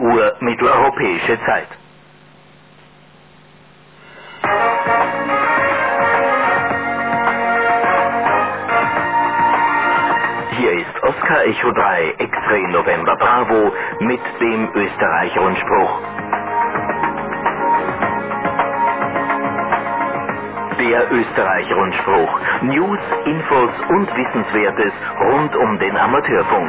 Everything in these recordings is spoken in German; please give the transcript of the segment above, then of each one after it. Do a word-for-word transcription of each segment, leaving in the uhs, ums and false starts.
Uhr mitteleuropäische Zeit. Hier ist Oscar Echo drei X-Ray November Bravo mit dem Österreich-Rundspruch. Der Österreich-Rundspruch. News, Infos und Wissenswertes rund um den Amateurfunk.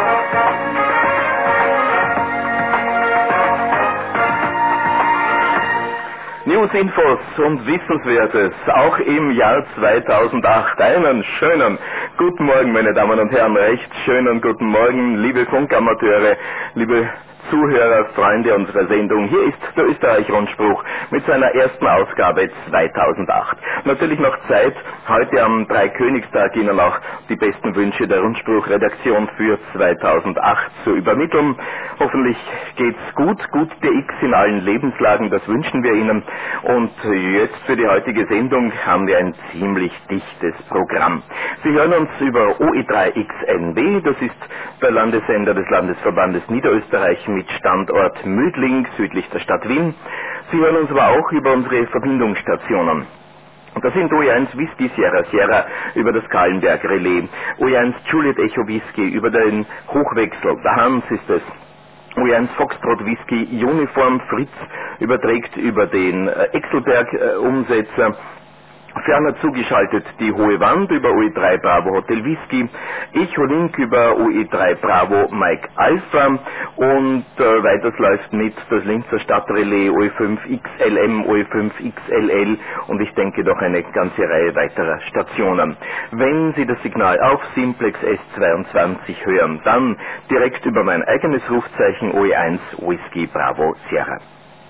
News, Infos und Wissenswertes, auch im Jahr zweitausendacht. Einen schönen guten Morgen, meine Damen und Herren, recht schönen guten Morgen, liebe Funkamateure, liebe Zuhörer, Freunde unserer Sendung. Hier ist der Österreich-Rundspruch mit seiner ersten Ausgabe zweitausendacht. Natürlich noch Zeit, heute am Dreikönigstag Ihnen auch die besten Wünsche der Rundspruch-Redaktion für zweitausendacht zu übermitteln. Hoffentlich geht's gut, gut der X in allen Lebenslagen, das wünschen wir Ihnen. Und jetzt für die heutige Sendung haben wir ein ziemlich dichtes Programm. Sie hören uns über O E drei X N B, das ist der Landessender des Landesverbandes Niederösterreich mit Standort Mödling, südlich der Stadt Wien. Sie hören uns aber auch über unsere Verbindungsstationen. Das sind O E eins Whisky Sierra Sierra über das Kahlenberg Relais, O E eins Juliet Echo Whisky über den Hochwechsel, der Hans ist es. O E eins Foxtrot Whisky Uniform Fritz überträgt über den Exelberg äh, Umsetzer. Ferner zugeschaltet die Hohe Wand über O E drei Bravo Hotel Whisky, Echo Link über O E drei Bravo Mike Alpha und äh, weiters läuft mit das Linzer Stadtrelais O E fünf X L M, O E fünf X L L und ich denke doch eine ganze Reihe weiterer Stationen. Wenn Sie das Signal auf Simplex S zweiundzwanzig hören, dann direkt über mein eigenes Rufzeichen O E eins Whisky Bravo Sierra.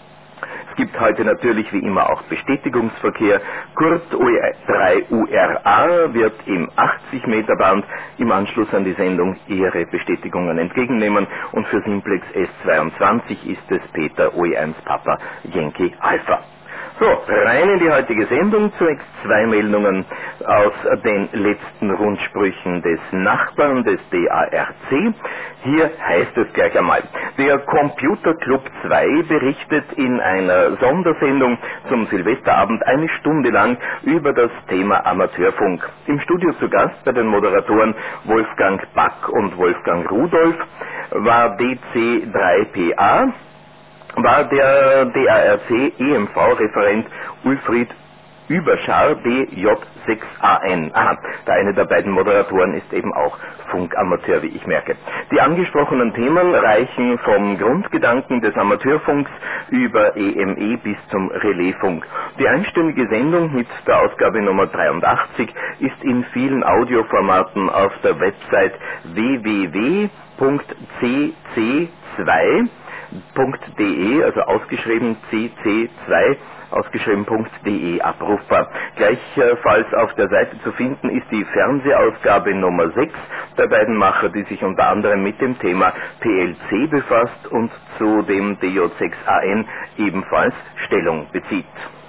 Es gibt heute natürlich wie immer auch Bestätigungsverkehr. Kurt O E drei U R A wird im achtzig Meter Band im Anschluss an die Sendung Ihre Bestätigungen entgegennehmen und für Simplex S zweiundzwanzig ist es Peter O E eins Papa Yankee Alpha. So, rein in die heutige Sendung. Zunächst zwei Meldungen aus den letzten Rundsprüchen des Nachbarn, des D A R C. Hier heißt es gleich einmal, der Computer Club zwei berichtet in einer Sondersendung zum Silvesterabend eine Stunde lang über das Thema Amateurfunk. Im Studio zu Gast bei den Moderatoren Wolfgang Back und Wolfgang Rudolf war D C drei P A, war der D A R C E M V-Referent Ulfried Überschar D J sechs A N. Aha, der eine der beiden Moderatoren ist eben auch Funkamateur, wie ich merke. Die angesprochenen Themen reichen vom Grundgedanken des Amateurfunks über E M E bis zum Relaisfunk. Die einstündige Sendung mit der Ausgabe Nummer dreiundachtzig ist in vielen Audioformaten auf der Website w w w punkt c c zwei punkt d e, also ausgeschrieben c c zwei, ausgeschrieben.de abrufbar. Gleichfalls auf der Seite zu finden ist die Fernsehausgabe Nummer sechs der beiden Macher, die sich unter anderem mit dem Thema P L C befasst und zu dem D J sechs A N ebenfalls Stellung bezieht.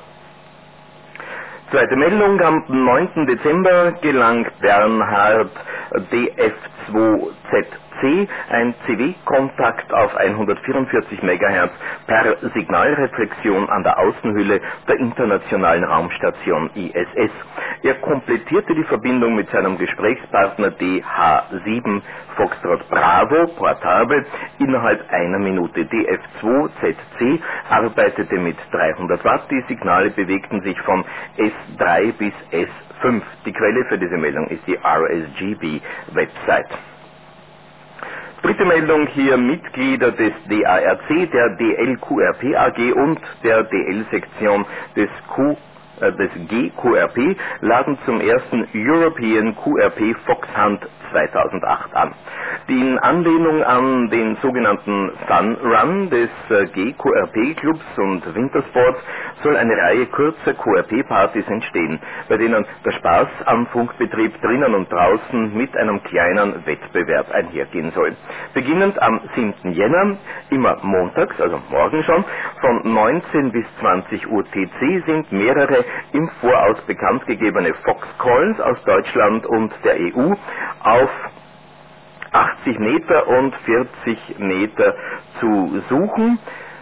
Zweite Meldung, am neunten Dezember gelang Bernhard D F zwei Z C ein C W-Kontakt auf hundertvierundvierzig Megahertz per Signalreflexion an der Außenhülle der Internationalen Raumstation I S S. Er komplettierte die Verbindung mit seinem Gesprächspartner D H sieben Foxtrot Bravo portabel innerhalb einer Minute. D F zwei Z C arbeitete mit dreihundert Watt. Die Signale bewegten sich von S drei bis S fünf. Die Quelle für diese Meldung ist die R S G B-Website. Dritte Meldung hier, Mitglieder des D A R C, der D L Q R P A G und der D L-Sektion des Q äh, des G Q R P laden zum ersten European Q R P Foxhunt zweitausendacht an. Die in Anlehnung an den sogenannten Fun Run des äh, G Q R P Clubs und Wintersports soll eine Reihe kurzer Q R P-Partys entstehen, bei denen der Spaß am Funkbetrieb drinnen und draußen mit einem kleinen Wettbewerb einhergehen soll. Beginnend am siebten Jänner, immer montags, also morgen schon, von neunzehn bis zwanzig Uhr T C sind mehrere im Voraus bekannt gegebene Fox Calls aus Deutschland und der E U auf achtzig Meter und vierzig Meter zu suchen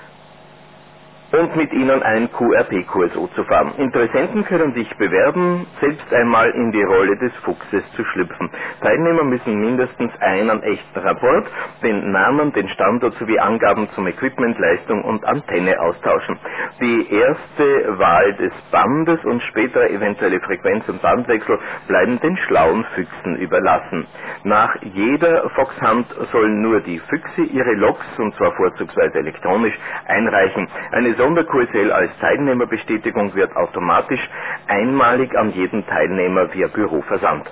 und mit ihnen einen Q R P-Kurs zu fahren. Interessenten können sich bewerben, selbst einmal in die Rolle des Fuchses zu schlüpfen. Teilnehmer müssen mindestens einen echten Rapport, den Namen, den Standort sowie Angaben zum Equipment, Leistung und Antenne austauschen. Die erste Wahl des Bandes und später eventuelle Frequenz- und Bandwechsel bleiben den schlauen Füchsen überlassen. Nach jeder Foxhunt sollen nur die Füchse ihre Logs, und zwar vorzugsweise elektronisch, einreichen. Eine Sonder-Q S L als Teilnehmerbestätigung wird automatisch einmalig an jeden Teilnehmer via Büro versandt.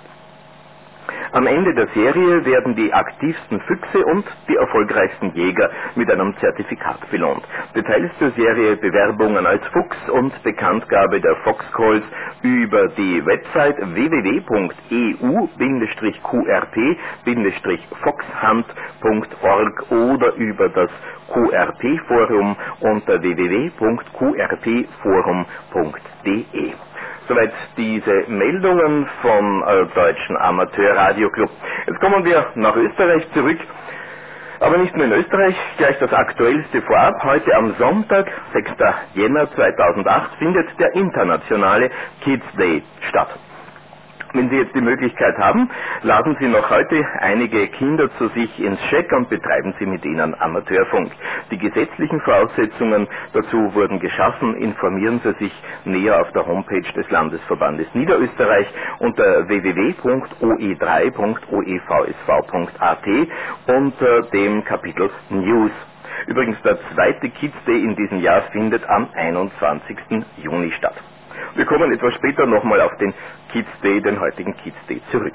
Am Ende der Serie werden die aktivsten Füchse und die erfolgreichsten Jäger mit einem Zertifikat belohnt. Details zur Serie, Bewerbungen als Fuchs und Bekanntgabe der Foxcalls über die Website w w w punkt e u Bindestrich Q R P Bindestrich foxhunt punkt org oder über das Q R P-Forum unter w w w punkt q r p forum punkt d e. Soweit diese Meldungen vom äh, Deutschen Amateurradioclub. Jetzt kommen wir nach Österreich zurück, aber nicht nur in Österreich, gleich das Aktuellste vorab. Heute am Sonntag, sechster Jänner zweitausendacht, findet der internationale Kids Day statt. Wenn Sie jetzt die Möglichkeit haben, laden Sie noch heute einige Kinder zu sich ins Scheck und betreiben Sie mit ihnen Amateurfunk. Die gesetzlichen Voraussetzungen dazu wurden geschaffen. Informieren Sie sich näher auf der Homepage des Landesverbandes Niederösterreich unter w w w punkt o e drei punkt o e v s v punkt a t unter dem Kapitel News. Übrigens, der zweite Kids Day in diesem Jahr findet am einundzwanzigsten Juni statt. Wir kommen etwas später nochmal auf den Kids Day, den heutigen Kids Day, zurück.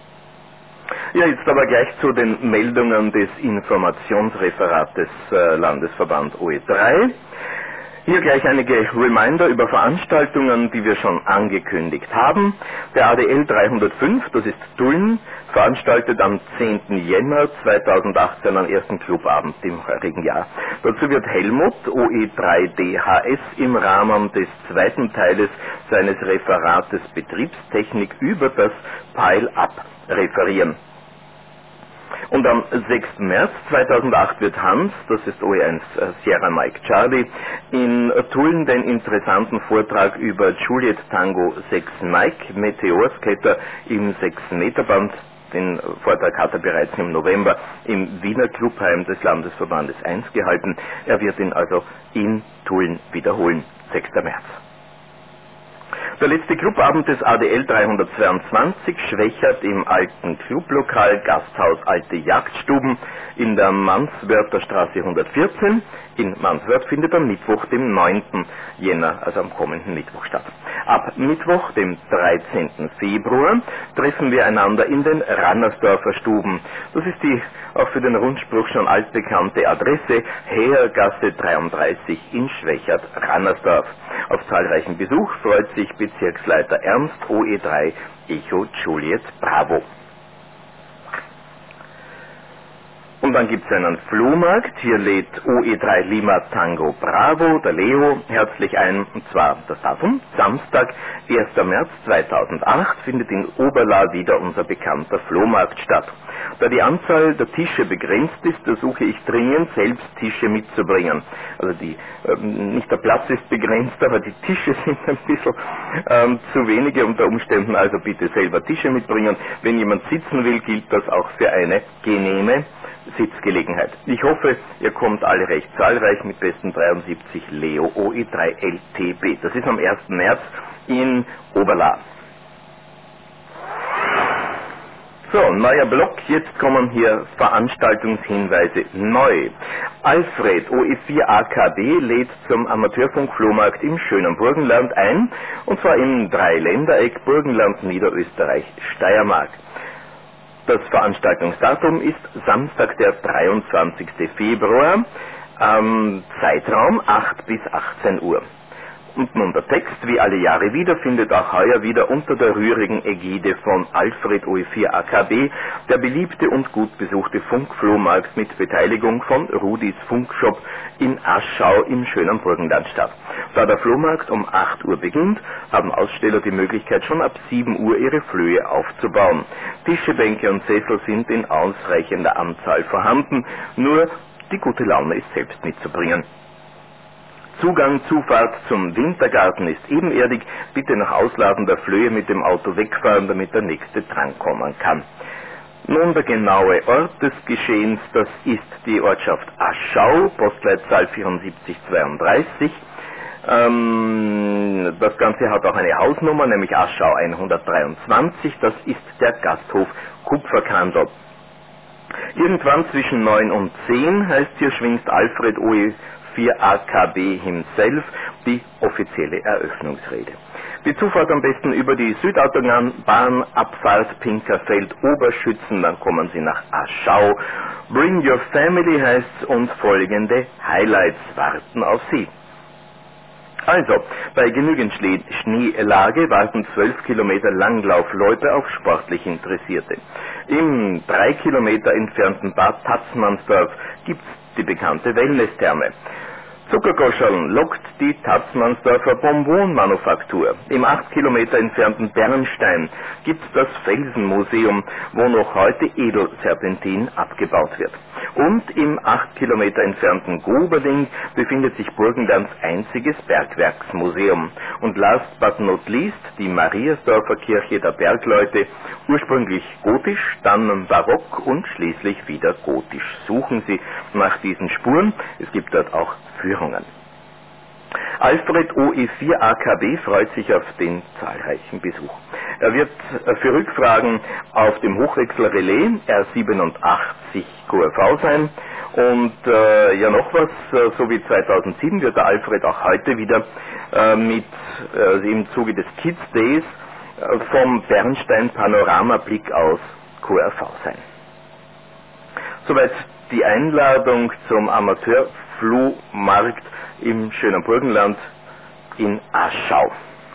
Ja, jetzt aber gleich zu den Meldungen des Informationsreferates äh, Landesverband O E drei. Hier gleich einige Reminder über Veranstaltungen, die wir schon angekündigt haben. Der A D L dreihundertfünf, das ist Tulln, veranstaltet am zehnten Jänner zweitausendacht seinen ersten Clubabend im heurigen Jahr. Dazu wird Helmut, O E drei D H S, im Rahmen des zweiten Teiles seines Referates Betriebstechnik über das Pile-Up referieren. Und am sechsten März zweitausendacht wird Hans, das ist O E eins Sierra Mike Charlie, in Tulln den interessanten Vortrag über Juliet Tango sechs Mike, Meteorskater im sechs Meter Band. Den Vortrag hat er bereits im November im Wiener Clubheim des Landesverbandes eins gehalten. Er wird ihn also in Tulln wiederholen, sechster März. Der letzte Clubabend des A D L dreihundertzweiundzwanzig, Schwächert im alten Clublokal, Gasthaus Alte Jagdstuben in der Manswörther Straße hundertvierzehn. In Manswörth findet am Mittwoch, dem neunten Jänner, also am kommenden Mittwoch statt. Ab Mittwoch, dem dreizehnten Februar, treffen wir einander in den Rannersdorfer Stuben. Das ist die auch für den Rundspruch schon altbekannte Adresse, Heergasse dreiunddreißig in Schwächert-Rannersdorf. Auf zahlreichen Besuch freut sich Bezirksleiter Ernst, O E drei Echo Juliet Bravo. Und dann gibt es einen Flohmarkt. Hier lädt O E drei Lima Tango Bravo, der Leo, herzlich ein. Und zwar das Datum, Samstag, erster März zweitausendacht, findet in Oberla wieder unser bekannter Flohmarkt statt. Da die Anzahl der Tische begrenzt ist, versuche ich dringend, selbst Tische mitzubringen. Also die, ähm, nicht der Platz ist begrenzt, aber die Tische sind ein bisschen ähm, zu wenige unter Umständen. Also bitte selber Tische mitbringen. Wenn jemand sitzen will, gilt das auch für eine genehme Sitzgelegenheit. Ich hoffe, ihr kommt alle recht zahlreich mit besten dreiundsiebzig Leo O E drei L T B. Das ist am ersten März in Oberla. So, neuer Block, jetzt kommen hier Veranstaltungshinweise neu. Alfred, O E vier A K B, lädt zum Amateurfunk-Flohmarkt im schönen Burgenland ein, und zwar im Dreiländereck Burgenland, Niederösterreich, Steiermark. Das Veranstaltungsdatum ist Samstag, der dreiundzwanzigsten Februar, ähm, Zeitraum acht bis achtzehn Uhr. Und nun der Text, wie alle Jahre wieder, findet auch heuer wieder unter der rührigen Ägide von Alfred O E vier A K B der beliebte und gut besuchte Funkflohmarkt mit Beteiligung von Rudis Funkshop in Aschau im schönen Burgenland statt. Da der Flohmarkt um acht Uhr beginnt, haben Aussteller die Möglichkeit, schon ab sieben Uhr ihre Flöhe aufzubauen. Tische, Bänke und Sessel sind in ausreichender Anzahl vorhanden, nur die gute Laune ist selbst mitzubringen. Zugang, Zufahrt zum Wintergarten ist ebenerdig. Bitte nach Ausladen der Flöhe mit dem Auto wegfahren, damit der nächste drankommen kann. Nun der genaue Ort des Geschehens, das ist die Ortschaft Aschau, Postleitzahl vierundsiebzig zweiunddreißig. Ähm, das Ganze hat auch eine Hausnummer, nämlich Aschau hundertdreiundzwanzig. Das ist der Gasthof Kupferkandel. Irgendwann zwischen neun und zehn, heißt hier, schwingt Alfred O E vier A K B himself die offizielle Eröffnungsrede. Die Zufahrt am besten über die Südautobahn, Abfahrt Pinkerfeld, Oberschützen, dann kommen Sie nach Aschau. Bring your family heißt's und folgende Highlights warten auf Sie. Also, bei genügend Schle- Schneelage warten zwölf Kilometer Langlaufloipe auf sportlich Interessierte. Im drei Kilometer entfernten Bad Tatzmannsdorf gibt's die bekannte Wellness-Therme. Zuckergoscheln lockt die Tatzmannsdorfer Bonbonmanufaktur. Im acht Kilometer entfernten Bernstein gibt's das Felsenmuseum, wo noch heute Edelserpentin abgebaut wird. Und im acht Kilometer entfernten Goberling befindet sich Burgenlands einziges Bergwerksmuseum. Und last but not least die Mariasdorfer Kirche der Bergleute, ursprünglich gotisch, dann barock und schließlich wieder gotisch. Suchen Sie nach diesen Spuren, es gibt dort auch Führungen. Alfred O E vier A K B freut sich auf den zahlreichen Besuch. Er wird für Rückfragen auf dem Hochwechselrelais R siebenundachtzig Q R V sein. Und äh, ja noch was, äh, so wie zweitausendsieben wird der Alfred auch heute wieder äh, mit äh, im Zuge des Kids Days äh, vom Bernstein Panoramablick aus Q R V sein. Soweit die Einladung zum Amateurflohmarkt im schönen Burgenland in Aschau.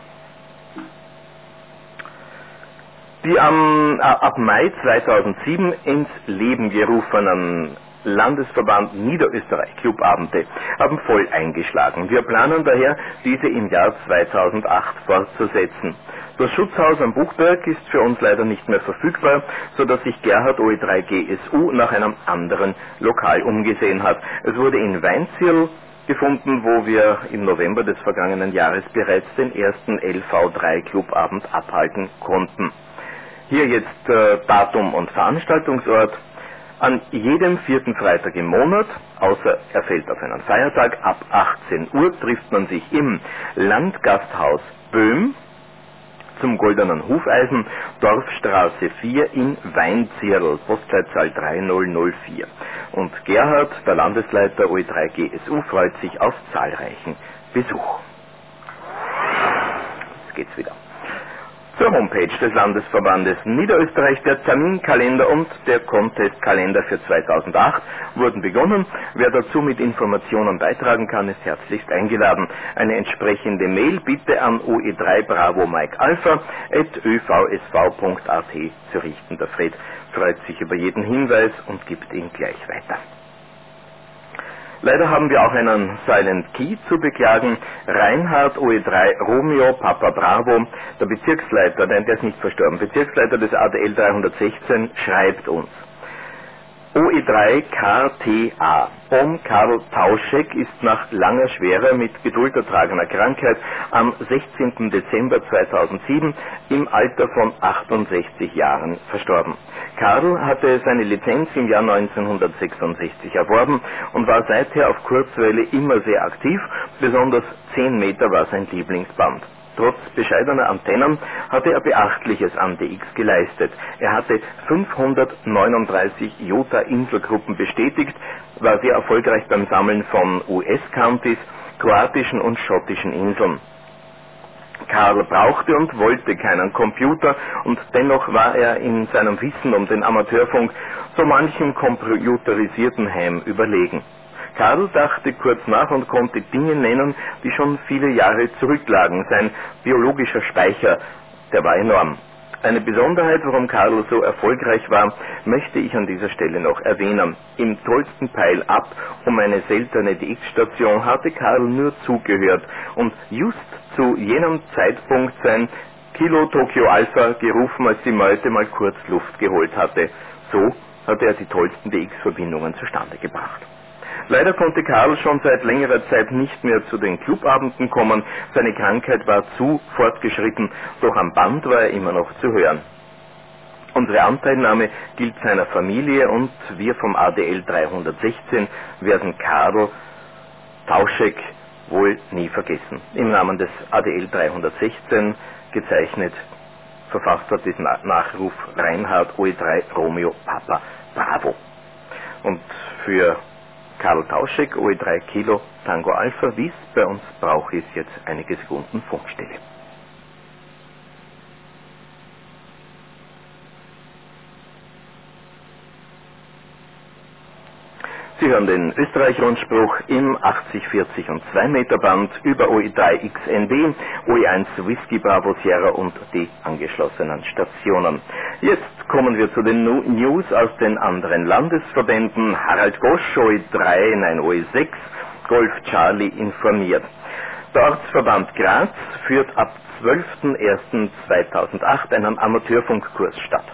Die am, äh, ab Mai zweitausendsieben ins Leben gerufenen Landesverband Niederösterreich Clubabende haben voll eingeschlagen. Wir planen daher, diese im Jahr zweitausendacht fortzusetzen. Das Schutzhaus am Buchberg ist für uns leider nicht mehr verfügbar, sodass sich Gerhard O E drei G S U nach einem anderen Lokal umgesehen hat. Es wurde in Weinzierl gefunden, wo wir im November des vergangenen Jahres bereits den ersten L V drei Clubabend abhalten konnten. Hier jetzt äh, Datum und Veranstaltungsort. An jedem vierten Freitag im Monat, außer er fällt auf einen Feiertag, ab achtzehn Uhr trifft man sich im Landgasthaus Böhm zum Goldenen Hufeisen, Dorfstraße vier in Weinzierl, Postleitzahl drei null null vier. Und Gerhard, der Landesleiter O E drei G S U, freut sich auf zahlreichen Besuch. Jetzt geht's wieder. Zur Homepage des Landesverbandes Niederösterreich, der Terminkalender und der Contestkalender für zweitausendacht wurden begonnen. Wer dazu mit Informationen beitragen kann, ist herzlichst eingeladen. Eine entsprechende Mail bitte an O E drei Bravo Mike Alpha at ö v s v punkt a t zu richten. Der Fred freut sich über jeden Hinweis und gibt ihn gleich weiter. Leider haben wir auch einen Silent Key zu beklagen. Reinhard O E drei Romeo Papa Bravo, der Bezirksleiter, nein, der ist nicht verstorben, Bezirksleiter des A D L dreihundertsechzehn, schreibt uns. O E drei K T A. Om Karl Tauschek ist nach langer, schwerer, mit geduldertragener Krankheit am sechzehnten Dezember zweitausendsieben im Alter von achtundsechzig Jahren verstorben. Karl hatte seine Lizenz im Jahr neunzehnhundertsechsundsechzig erworben und war seither auf Kurzwelle immer sehr aktiv, besonders zehn Meter war sein Lieblingsband. Trotz bescheidener Antennen hatte er Beachtliches am D X geleistet. Er hatte fünfhundertneununddreißig Jota-Inselgruppen bestätigt, war sehr erfolgreich beim Sammeln von U S-Countys, kroatischen und schottischen Inseln. Karl brauchte und wollte keinen Computer und dennoch war er in seinem Wissen um den Amateurfunk so manchem computerisierten Ham überlegen. Karl dachte kurz nach und konnte Dinge nennen, die schon viele Jahre zurücklagen. Sein biologischer Speicher, der war enorm. Eine Besonderheit, warum Karl so erfolgreich war, möchte ich an dieser Stelle noch erwähnen. Im tollsten Peil ab um eine seltene D X-Station hatte Karl nur zugehört und just zu jenem Zeitpunkt sein Kilo Tokyo Alpha gerufen, als die Meute mal kurz Luft geholt hatte. So hatte er die tollsten D X-Verbindungen zustande gebracht. Leider konnte Karl schon seit längerer Zeit nicht mehr zu den Clubabenden kommen. Seine Krankheit war zu fortgeschritten, doch am Band war er immer noch zu hören. Unsere Anteilnahme gilt seiner Familie und wir vom A D L dreihundertsechzehn werden Karl Tauschek wohl nie vergessen. Im Namen des A D L dreihundertsechzehn gezeichnet, verfasst hat diesen Nachruf Reinhard O E drei Romeo Papa Bravo. Und für Karl Tauschek, O E drei Kilo Tango Alpha, wie es bei uns Brauch ist, jetzt einige Sekunden Funkstille. Sie hören den Österreich-Rundspruch im achtzig, vierzig und zwei Meter Band über O E drei X N B, O E eins Whisky Bravo Sierra und die angeschlossenen Stationen. Jetzt kommen wir zu den News aus den anderen Landesverbänden. Harald Gosch, O E drei, nein O E sechs, Golf Charlie informiert. Der Ortsverband Graz führt ab zwölften ersten zweitausendacht einen Amateurfunkkurs statt.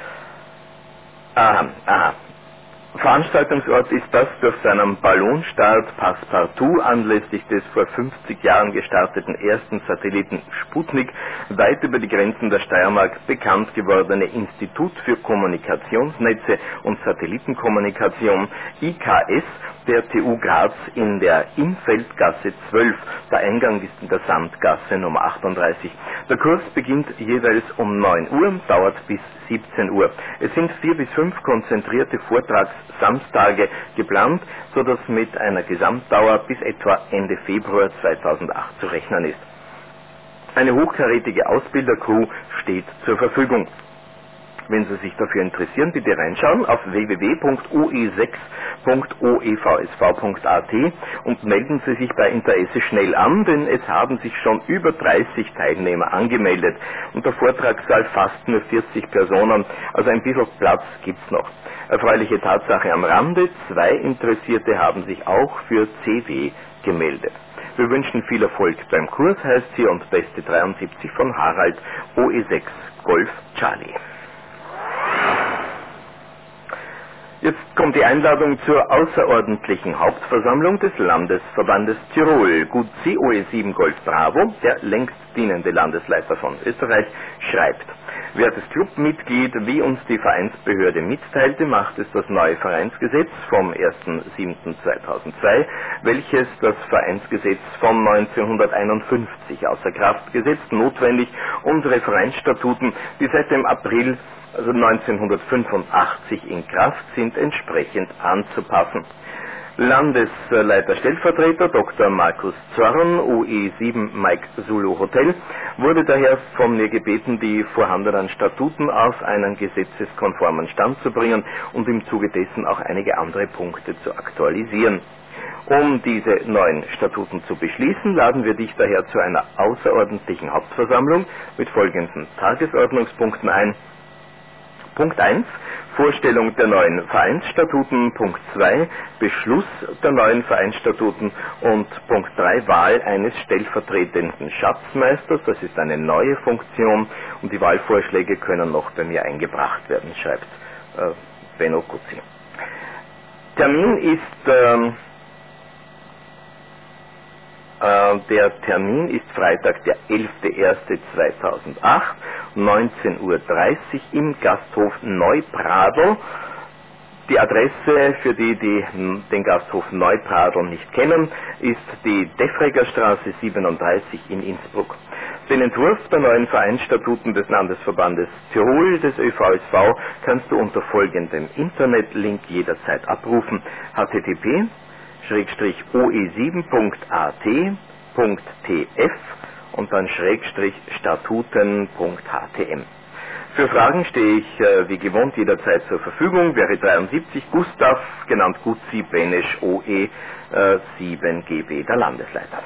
Aha, aha. Veranstaltungsort ist das durch seinen Ballonstart Passepartout anlässlich des vor fünfzig Jahren gestarteten ersten Satelliten Sputnik weit über die Grenzen der Steiermark bekannt gewordene Institut für Kommunikationsnetze und Satellitenkommunikation I K S der T U Graz in der Imfeldgasse zwölf. Der Eingang ist in der Sandgasse Nummer achtunddreißig. Der Kurs beginnt jeweils um neun Uhr, dauert bis siebzehn Uhr. Es sind vier bis fünf konzentrierte Vortragssamstage geplant, sodass mit einer Gesamtdauer bis etwa Ende Februar zweitausendacht zu rechnen ist. Eine hochkarätige Ausbildercrew steht zur Verfügung. Wenn Sie sich dafür interessieren, bitte reinschauen auf w w w punkt o e sechs punkt o e v s v punkt a t und melden Sie sich bei Interesse schnell an, denn es haben sich schon über dreißig Teilnehmer angemeldet und der Vortragssaal fasst nur vierzig Personen, also ein bisschen Platz gibt's noch. Erfreuliche Tatsache am Rande, zwei Interessierte haben sich auch für C W gemeldet. Wir wünschen viel Erfolg beim Kurs, heißt hier, und beste dreiundsiebzig von Harald, O E sechs Golf Charlie. Jetzt kommt die Einladung zur außerordentlichen Hauptversammlung des Landesverbandes Tirol. Gut C O E sieben Golf Bravo, der längst dienende Landesleiter von Österreich, schreibt: Wertes Clubmitglied, wie uns die Vereinsbehörde mitteilte, macht es das neue Vereinsgesetz vom ersten siebten zweitausendzwei, welches das Vereinsgesetz von neunzehnhunderteinundfünfzig außer Kraft gesetzt, notwendig, unsere Vereinsstatuten, die seit dem April also neunzehnhundertfünfundachtzig in Kraft sind, entsprechend anzupassen. Landesleiter Stellvertreter Doktor Markus Zorn, U E sieben Mike Zulu Hotel, wurde daher von mir gebeten, die vorhandenen Statuten auf einen gesetzeskonformen Stand zu bringen und im Zuge dessen auch einige andere Punkte zu aktualisieren. Um diese neuen Statuten zu beschließen, laden wir dich daher zu einer außerordentlichen Hauptversammlung mit folgenden Tagesordnungspunkten ein. Punkt eins, Vorstellung der neuen Vereinsstatuten. Punkt zwei, Beschluss der neuen Vereinsstatuten. Und Punkt drei, Wahl eines stellvertretenden Schatzmeisters. Das ist eine neue Funktion und die Wahlvorschläge können noch bei mir eingebracht werden, schreibt äh, Benno Kutzi. Termin ist... Ähm, Der Termin ist Freitag, der elfter erster zweitausendacht, neunzehn Uhr dreißig im Gasthof Neupradl. Die Adresse für die, die den Gasthof Neupradl nicht kennen, ist die Defreggerstraße siebenunddreißig in Innsbruck. Den Entwurf der neuen Vereinsstatuten des Landesverbandes Tirol, des Ö V S V, kannst du unter folgendem Internetlink jederzeit abrufen: h t t p Schrägstrich o e sieben punkt a t punkt t f und dann Schrägstrich statuten punkt h t m. Für Fragen stehe ich äh, wie gewohnt jederzeit zur Verfügung. Wäre dreiundsiebzig Gustav, genannt Gutzi Benesch O E äh, sieben G B, der Landesleiter.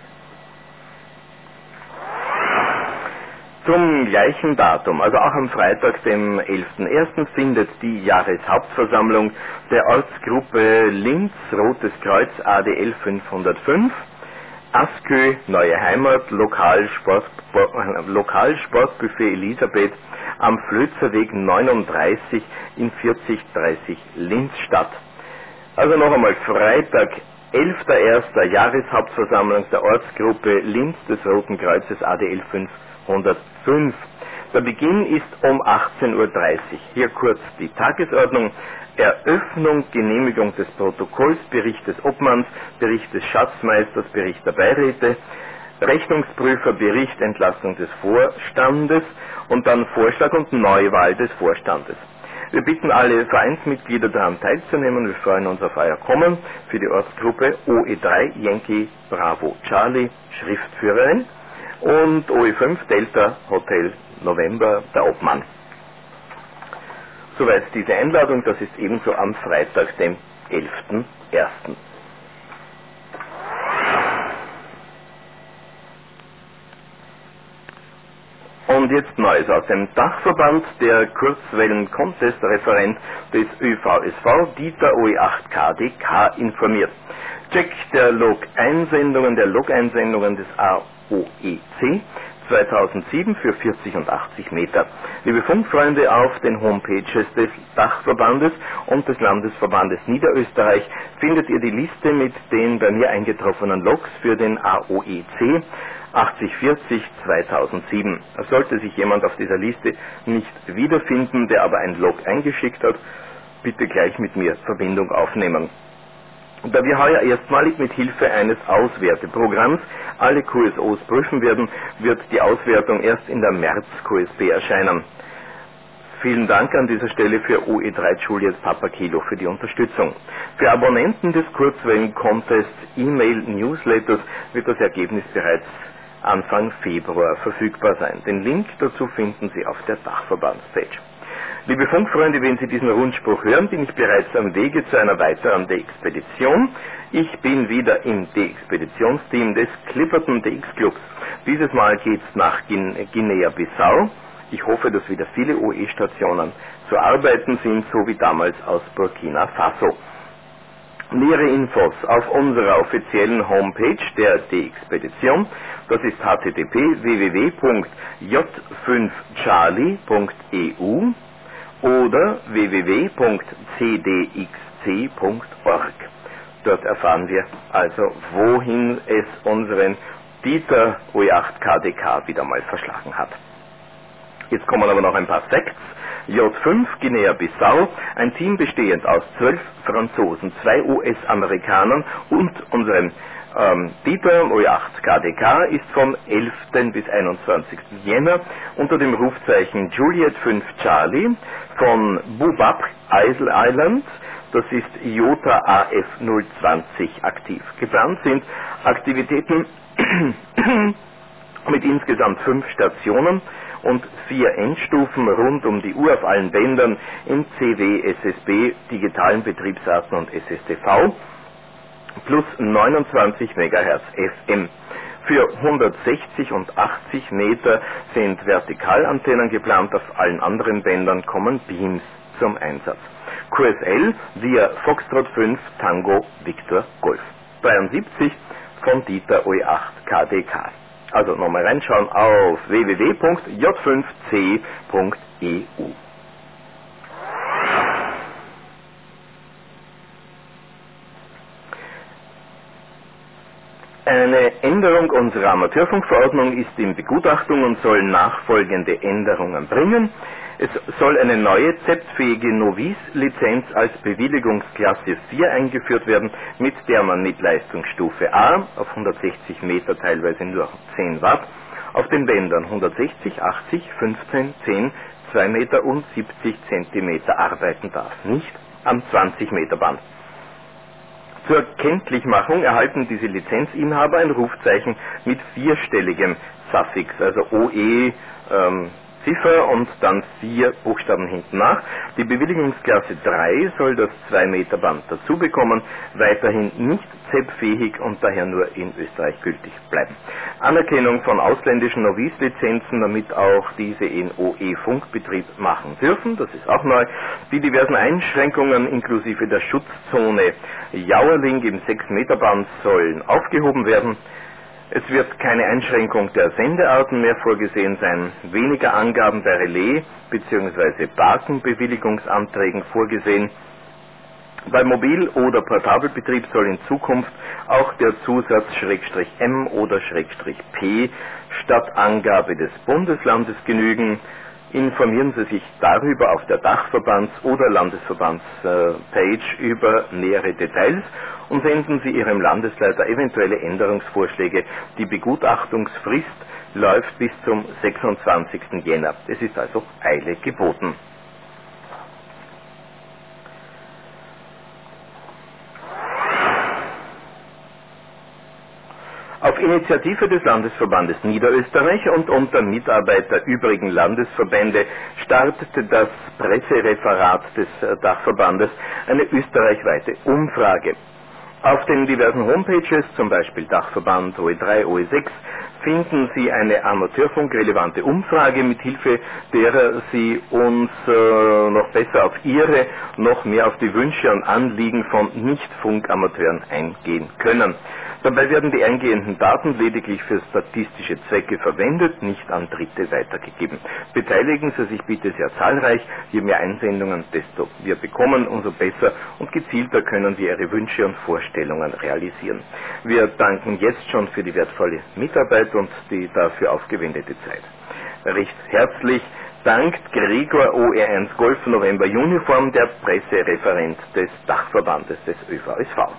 Zum gleichen Datum, also auch am Freitag, dem elften ersten findet die Jahreshauptversammlung der Ortsgruppe Linz Rotes Kreuz A D L fünfhundertfünf, Askö, Neue Heimat, Lokalsport, Lokalsportbuffet Elisabeth am Flözerweg neununddreißig in vierzig dreißig Linz statt. Also noch einmal Freitag, elfter erster Jahreshauptversammlung der Ortsgruppe Linz des Roten Kreuzes A D L fünfhundertfünf. Der Beginn ist um achtzehn Uhr dreißig. Hier kurz die Tagesordnung. Eröffnung, Genehmigung des Protokolls, Bericht des Obmanns, Bericht des Schatzmeisters, Bericht der Beiräte, Rechnungsprüfer, Bericht, Entlassung des Vorstandes und dann Vorschlag und Neuwahl des Vorstandes. Wir bitten alle Vereinsmitglieder daran teilzunehmen. Wir freuen uns auf euer Kommen für die Ortsgruppe O E drei Yankee Bravo Charlie, Schriftführerin, und O E fünf Delta Hotel November, der Obmann. Soweit diese Einladung, das ist ebenso am Freitag, dem elften ersten Und jetzt Neues aus dem Dachverband, der Kurzwellen-Contest-Referent des Ö V S V, Dieter O E acht K D K, informiert. Check der Log-Einsendungen, der Log-Einsendungen des A O E C zweitausendsieben für vierzig und achtzig Meter. Liebe Funkfreunde, auf den Homepages des Dachverbandes und des Landesverbandes Niederösterreich findet ihr die Liste mit den bei mir eingetroffenen Logs für den A O E C achtzig vierzig zweitausendsieben. Sollte sich jemand auf dieser Liste nicht wiederfinden, der aber ein Log eingeschickt hat, bitte gleich mit mir Verbindung aufnehmen. Da wir heuer erstmalig mit Hilfe eines Auswerteprogramms alle Q S Os prüfen werden, wird die Auswertung erst in der März-Q S B erscheinen. Vielen Dank an dieser Stelle für O E drei Juliet Papa Kilo für die Unterstützung. Für Abonnenten des Kurzwellen-Contests E-Mail-Newsletters wird das Ergebnis bereits Anfang Februar verfügbar sein. Den Link dazu finden Sie auf der Dachverbandspage. Liebe Funkfreunde, wenn Sie diesen Rundspruch hören, bin ich bereits am Wege zu einer weiteren D X-Expedition. Ich bin wieder im D X-Expeditionsteam des Clipperton D X-Clubs. Dieses Mal geht's nach Guinea-Bissau. Ich hoffe, dass wieder viele O E-Stationen zu arbeiten sind, so wie damals aus Burkina Faso. Nähere Infos auf unserer offiziellen Homepage der D X-Expedition. Das ist h t t p w w w punkt j fünf charlie punkt e u oder w w w punkt c d x c punkt org. Dort erfahren wir also, wohin es unseren Dieter O E acht K D K wieder mal verschlagen hat. Jetzt kommen aber noch ein paar Facts. J fünf Guinea-Bissau, ein Team bestehend aus zwölf Franzosen, zwei U S-Amerikanern und unserem ähm, Dieter O E acht K D K ist vom elften bis einundzwanzigsten Jänner unter dem Rufzeichen Juliet fünf Charlie von Bubab Island, das ist Iota A F null zwanzig, aktiv. Geplant sind Aktivitäten mit insgesamt fünf Stationen und vier Endstufen rund um die Uhr auf allen Bändern in C W, S S B, digitalen Betriebsarten und S S T V plus neunundzwanzig Megahertz F M. Für hundertsechzig und achtzig Meter sind Vertikalantennen geplant, auf allen anderen Bändern kommen Beams zum Einsatz. Q S L via Foxtrot fünf Tango Victor Golf. dreiundsiebzig von Dieter O E acht K D K. Also nochmal reinschauen auf w w w punkt j fünf c punkt e u. Eine Änderung unserer Amateurfunkverordnung ist in Begutachtung und soll nachfolgende Änderungen bringen. Es soll eine neue zeptfähige Novice-Lizenz als Bewilligungsklasse vier eingeführt werden, mit der man mit Leistungsstufe A auf hundertsechzig Meter, teilweise nur zehn Watt, auf den Bändern hundertsechzig, achtzig, fünfzehn, zehn, zwei Meter und siebzig Zentimeter arbeiten darf, nicht am zwanzig Meter Band. Zur Kenntlichmachung erhalten diese Lizenzinhaber ein Rufzeichen mit vierstelligem Suffix, also O E ähm, Ziffer und dann vier Buchstaben hinten nach. Die Bewilligungsklasse drei soll das zwei Meter Band dazu bekommen, weiterhin nicht Z E B-fähig und daher nur in Österreich gültig bleiben. Anerkennung von ausländischen Novice-Lizenzen, damit auch diese in O E-Funkbetrieb machen dürfen, das ist auch neu. Die diversen Einschränkungen inklusive der Schutzzone Jauerling im sechs Meter Band sollen aufgehoben werden. Es wird keine Einschränkung der Sendearten mehr vorgesehen sein, weniger Angaben bei Relais- bzw. Barkenbewilligungsanträgen vorgesehen. Bei Mobil- oder Portabelbetrieb soll in Zukunft auch der Zusatz "-M" oder "-P" statt Angabe des Bundeslandes genügen. Informieren Sie sich darüber auf der Dachverbands- oder Landesverbandspage über nähere Details und senden Sie Ihrem Landesleiter eventuelle Änderungsvorschläge. Die Begutachtungsfrist läuft bis zum sechsundzwanzigsten Jänner. Es ist also Eile geboten. Auf Initiative des Landesverbandes Niederösterreich und unter Mitarbeit der übrigen Landesverbände startete das Pressereferat des Dachverbandes eine österreichweite Umfrage. Auf den diversen Homepages, zum Beispiel Dachverband, O E drei, O E sechs, finden Sie eine amateurfunkrelevante Umfrage, mit Hilfe derer Sie uns äh, noch besser auf Ihre, noch mehr auf die Wünsche und Anliegen von Nicht-Funkamateuren eingehen können. Dabei werden die eingehenden Daten lediglich für statistische Zwecke verwendet, nicht an Dritte weitergegeben. Beteiligen Sie sich bitte sehr zahlreich. Je mehr Einsendungen, desto wir bekommen, umso besser und gezielter können wir Ihre Wünsche und Vorstellungen realisieren. Wir danken jetzt schon für die wertvolle Mitarbeit und die dafür aufgewendete Zeit. Recht herzlich dankt Gregor O R eins Golf November Uniform, der Pressereferent des Dachverbandes des Ö V S V.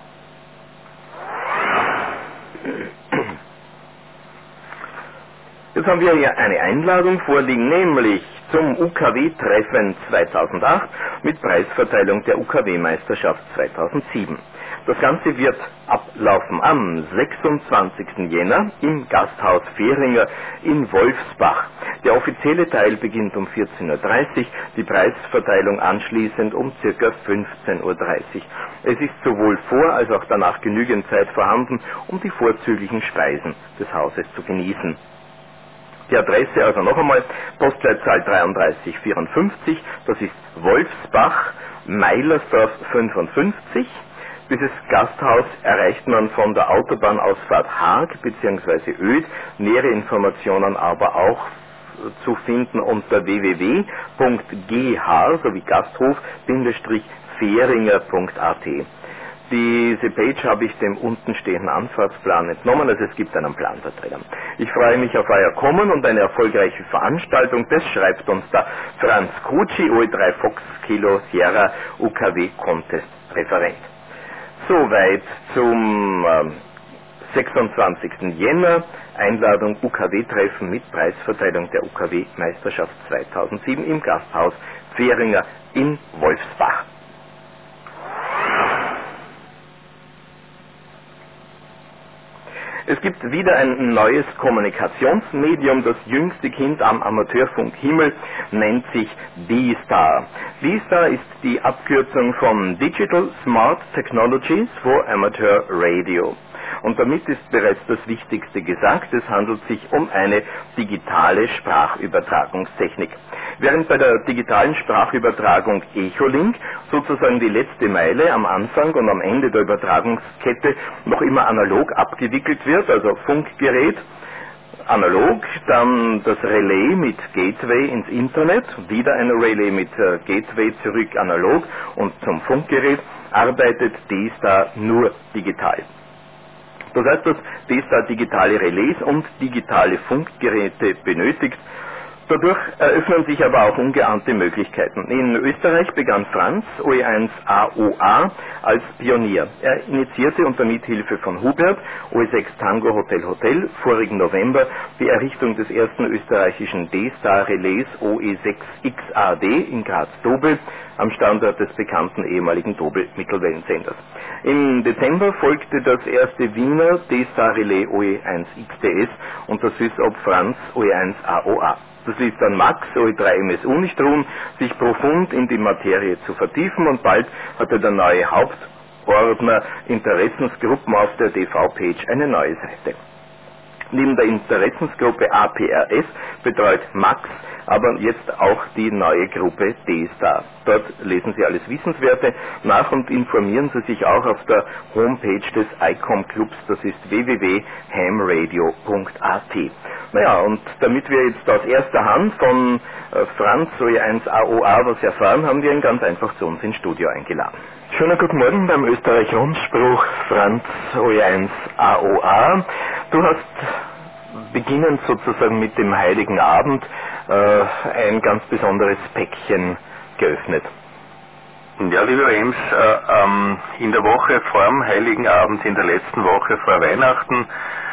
Jetzt haben wir hier eine Einladung vorliegen, nämlich zum U K W-Treffen zweitausendacht mit Preisverteilung der U K W-Meisterschaft zweitausendsieben. Das Ganze wird ablaufen am sechsundzwanzigsten Jänner im Gasthaus Fähringer in Wolfsbach. Der offizielle Teil beginnt um vierzehn Uhr dreißig, die Preisverteilung anschließend um ca. fünfzehn Uhr dreißig. Es ist sowohl vor als auch danach genügend Zeit vorhanden, um die vorzüglichen Speisen des Hauses zu genießen. Die Adresse also noch einmal, Postleitzahl dreiunddreißig vierundfünfzig, das ist Wolfsbach, Meilersdorf fünfundfünfzig. Dieses Gasthaus erreicht man von der Autobahnausfahrt Haag bzw. Öd, nähere Informationen aber auch zu finden unter w w w punkt g h sowie Gasthof Fähringer punkt a t. Diese Page habe ich dem untenstehenden Anfahrtsplan entnommen, also es gibt einen Plan da drinnen. Ich freue mich auf euer Kommen und eine erfolgreiche Veranstaltung, das schreibt uns der Franz Kutschi, O E drei Fox Kilo Sierra U K W Contest Referent. Soweit zum äh, sechsundzwanzigsten Jänner, Einladung U K W-Treffen mit Preisverteilung der U K W-Meisterschaft zweitausendsieben im Gasthaus Fähringer in Wolfsbach. Es gibt wieder ein neues Kommunikationsmedium, das jüngste Kind am Amateurfunkhimmel, nennt sich D-Star. D-Star ist die Abkürzung von Digital Smart Technologies for Amateur Radio. Und damit ist bereits das Wichtigste gesagt, es handelt sich um eine digitale Sprachübertragungstechnik. Während bei der digitalen Sprachübertragung Echolink sozusagen die letzte Meile am Anfang und am Ende der Übertragungskette noch immer analog abgewickelt wird, also Funkgerät, analog, dann das Relais mit Gateway ins Internet, wieder ein Relais mit äh, Gateway zurück analog und zum Funkgerät, arbeitet D-Star nur digital. Das heißt, dass D-Star digitale Relais und digitale Funkgeräte benötigt. Dadurch eröffnen sich aber auch ungeahnte Möglichkeiten. In Österreich begann Franz, O E eins A O A, als Pionier. Er initiierte unter Mithilfe von Hubert, O E sechs Tango Hotel Hotel, vorigen November die Errichtung des ersten österreichischen D-Star Relais O E sechs X A D in Graz-Dobel am Standort des bekannten ehemaligen Dobel-Mittelwellensenders. Im Dezember folgte das erste Wiener D-Star Relais O E eins X D S und das Swiss-Op Franz O E eins A O A. Das ließ dann Max O E drei M S U nicht ruhen, sich profund in die Materie zu vertiefen, und bald hatte der neue Hauptordner Interessensgruppen auf der D V-Page eine neue Seite. Neben der Interessensgruppe A P R S betreut Max aber jetzt auch die neue Gruppe D-Star. Dort lesen Sie alles Wissenswerte nach und informieren Sie sich auch auf der Homepage des I C O M Clubs, das ist w w w punkt ham radio punkt a t. Naja, und damit wir jetzt aus erster Hand von äh, Franz O E eins A O A was erfahren, haben wir ihn ganz einfach zu uns ins Studio eingeladen. Schönen guten Morgen beim Österreich-Rundspruch, Franz O E eins A O A. Du hast beginnend sozusagen mit dem Heiligen Abend äh, ein ganz besonderes Päckchen geöffnet. Ja, lieber Ems, äh, ähm, in der Woche vor dem Heiligen Abend, in der letzten Woche vor Weihnachten,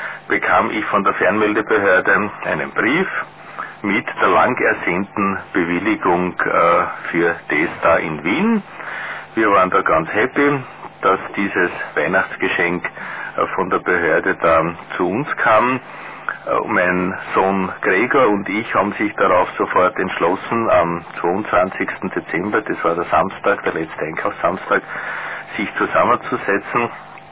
bekam ich von der Fernmeldebehörde einen Brief mit der lang ersehnten Bewilligung äh, für D-Star in Wien. Wir waren da ganz happy, dass dieses Weihnachtsgeschenk äh, von der Behörde da zu uns kam. Äh, mein Sohn Gregor und ich haben sich darauf sofort entschlossen, am zweiundzwanzigsten Dezember, das war der Samstag, der letzte Einkaufssamstag, sich zusammenzusetzen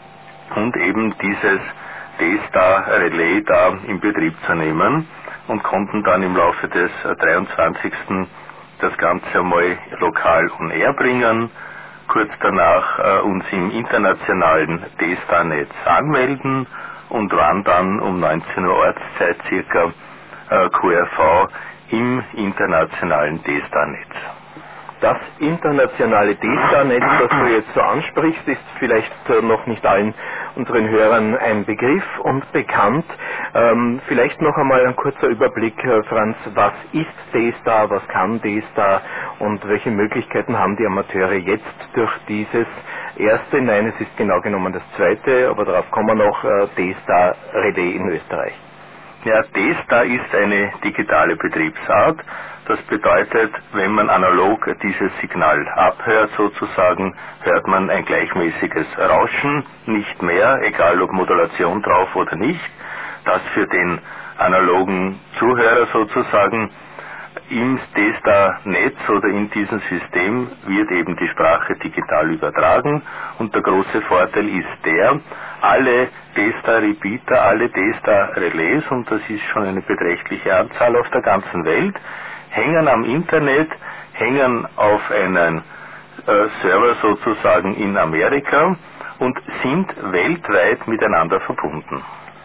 und eben dieses D-Star Relais da in Betrieb zu nehmen, und konnten dann im Laufe des dreiundzwanzigsten das Ganze einmal lokal on air bringen, kurz danach äh, uns im internationalen D-Star-Netz anmelden und waren dann um neunzehn Uhr Ortszeit circa äh, Q R V im internationalen D-Star-Netz. Das internationale D-Star-Netz, das du jetzt so ansprichst, ist vielleicht äh, noch nicht allen unseren Hörern ein Begriff und bekannt. Ähm, vielleicht noch einmal ein kurzer Überblick, äh, Franz, was ist D-Star, was kann D-Star und welche Möglichkeiten haben die Amateure jetzt durch dieses erste, nein, es ist genau genommen das zweite, aber darauf kommen wir noch, äh, D-Star Relais in Österreich. Ja, D-Star ist eine digitale Betriebsart. Das bedeutet, wenn man analog dieses Signal abhört sozusagen, hört man ein gleichmäßiges Rauschen, nicht mehr, egal ob Modulation drauf oder nicht. Das für den analogen Zuhörer sozusagen. Im D-Star-Netz oder in diesem System wird eben die Sprache digital übertragen, und der große Vorteil ist der, alle D-Star-Repeater, alle D-Star-Relais, und das ist schon eine beträchtliche Anzahl auf der ganzen Welt, hängen am Internet, hängen auf einen äh, Server sozusagen in Amerika und sind weltweit miteinander verbunden.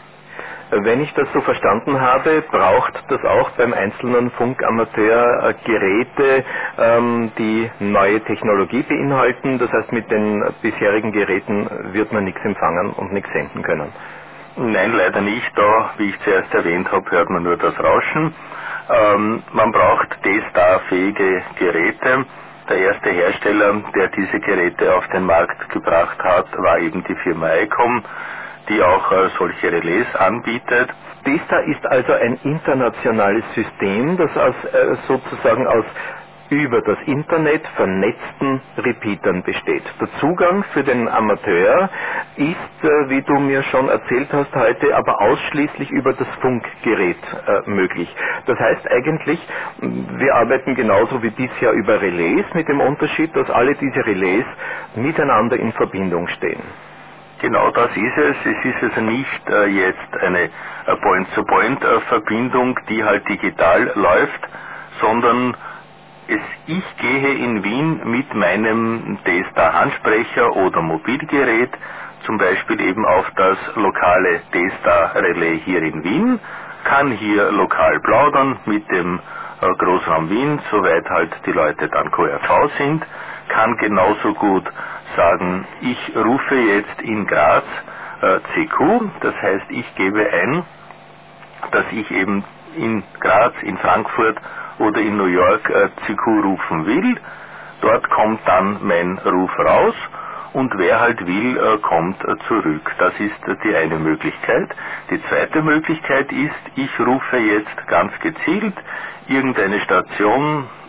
Wenn ich das so verstanden habe, braucht das auch beim einzelnen Funkamateur äh, Geräte, ähm, die neue Technologie beinhalten. Das heißt, mit den bisherigen Geräten wird man nichts empfangen und nichts senden können. Nein, leider nicht. Da, wie ich zuerst erwähnt habe, hört man nur das Rauschen. Ähm, man braucht D-Star-fähige Geräte. Der erste Hersteller, der diese Geräte auf den Markt gebracht hat, war eben die Firma I C O M, die auch äh, solche Relais anbietet. D-Star ist also ein internationales System, das aus, äh, sozusagen aus über das Internet vernetzten Repeatern besteht. Der Zugang für den Amateur ist, äh, wie du mir schon erzählt hast heute, aber ausschließlich über das Funkgerät äh, möglich. Das heißt eigentlich, wir arbeiten genauso wie bisher über Relais, mit dem Unterschied, dass alle diese Relais miteinander in Verbindung stehen. Genau das ist es. Es ist also nicht äh, jetzt eine äh, Point-to-Point-Verbindung, die halt digital läuft, sondern es, ich gehe in Wien mit meinem D-Star-Handsprecher oder Mobilgerät zum Beispiel eben auf das lokale D-Star-Relais hier in Wien, kann hier lokal plaudern mit dem äh, Großraum Wien, soweit halt die Leute dann Q R V sind, kann genauso gut sagen, ich rufe jetzt in Graz äh, C Q, das heißt, ich gebe ein, dass ich eben in Graz, in Frankfurt oder in New York äh, C Q rufen will. Dort kommt dann mein Ruf raus und wer halt will, äh, kommt äh, zurück. Das ist äh, die eine Möglichkeit. Die zweite Möglichkeit ist, ich rufe jetzt ganz gezielt irgendeine Station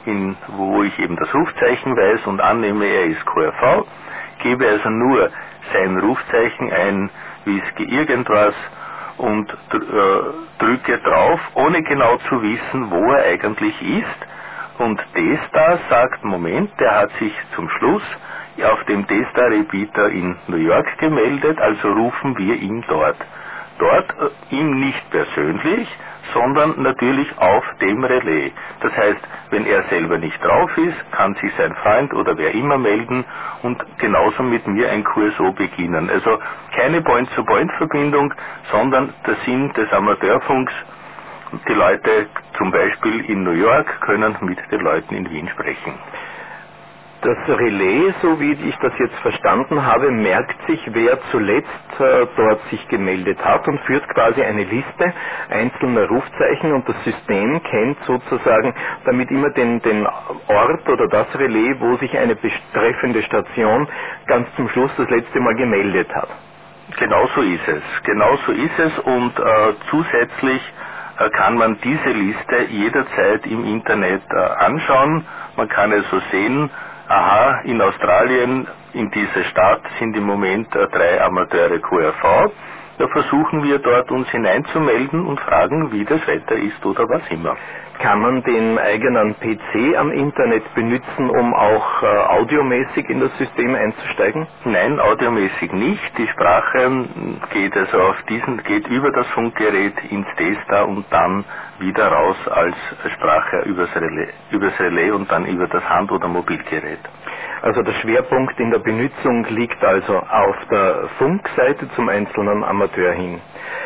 in, wo ich eben das Rufzeichen weiß und annehme, er ist Q R V, gebe also nur sein Rufzeichen ein, Whisky irgendwas, und äh, drücke drauf, ohne genau zu wissen, wo er eigentlich ist. Und D-Star sagt, Moment, der hat sich zum Schluss auf dem D-Star-Repeater in New York gemeldet, also rufen wir ihn dort. Dort äh, ihm nicht persönlich, sondern natürlich auf dem Relais. Das heißt, wenn er selber nicht drauf ist, kann sich sein Freund oder wer immer melden und genauso mit mir ein Q S O beginnen. Also keine Point-to-Point-Verbindung, sondern der Sinn des Amateurfunks. Die Leute zum Beispiel in New York können mit den Leuten in Wien sprechen. Das Relais, so wie ich das jetzt verstanden habe, merkt sich, wer zuletzt äh, dort sich gemeldet hat und führt quasi eine Liste einzelner Rufzeichen, und das System kennt sozusagen damit immer den, den Ort oder das Relais, wo sich eine betreffende Station ganz zum Schluss das letzte Mal gemeldet hat. Genau so ist es. Genau so ist es, und äh, zusätzlich äh, kann man diese Liste jederzeit im Internet äh, anschauen. Man kann also sehen, aha, in Australien, in dieser Stadt sind im Moment äh, drei Amateure Q R V. Da versuchen wir dort uns hineinzumelden und fragen, wie das Wetter ist oder was immer. Kann man den eigenen P C am Internet benutzen, um auch äh, audiomäßig in das System einzusteigen? Nein, audiomäßig nicht. Die Sprache geht also auf diesen, geht über das Funkgerät ins D-Star und dann wieder raus als Sprache übers Relais, übers Relais und dann über das Hand- oder Mobilgerät. Also der Schwerpunkt in der Benutzung liegt also auf der Funkseite zum einzelnen Amateur hin.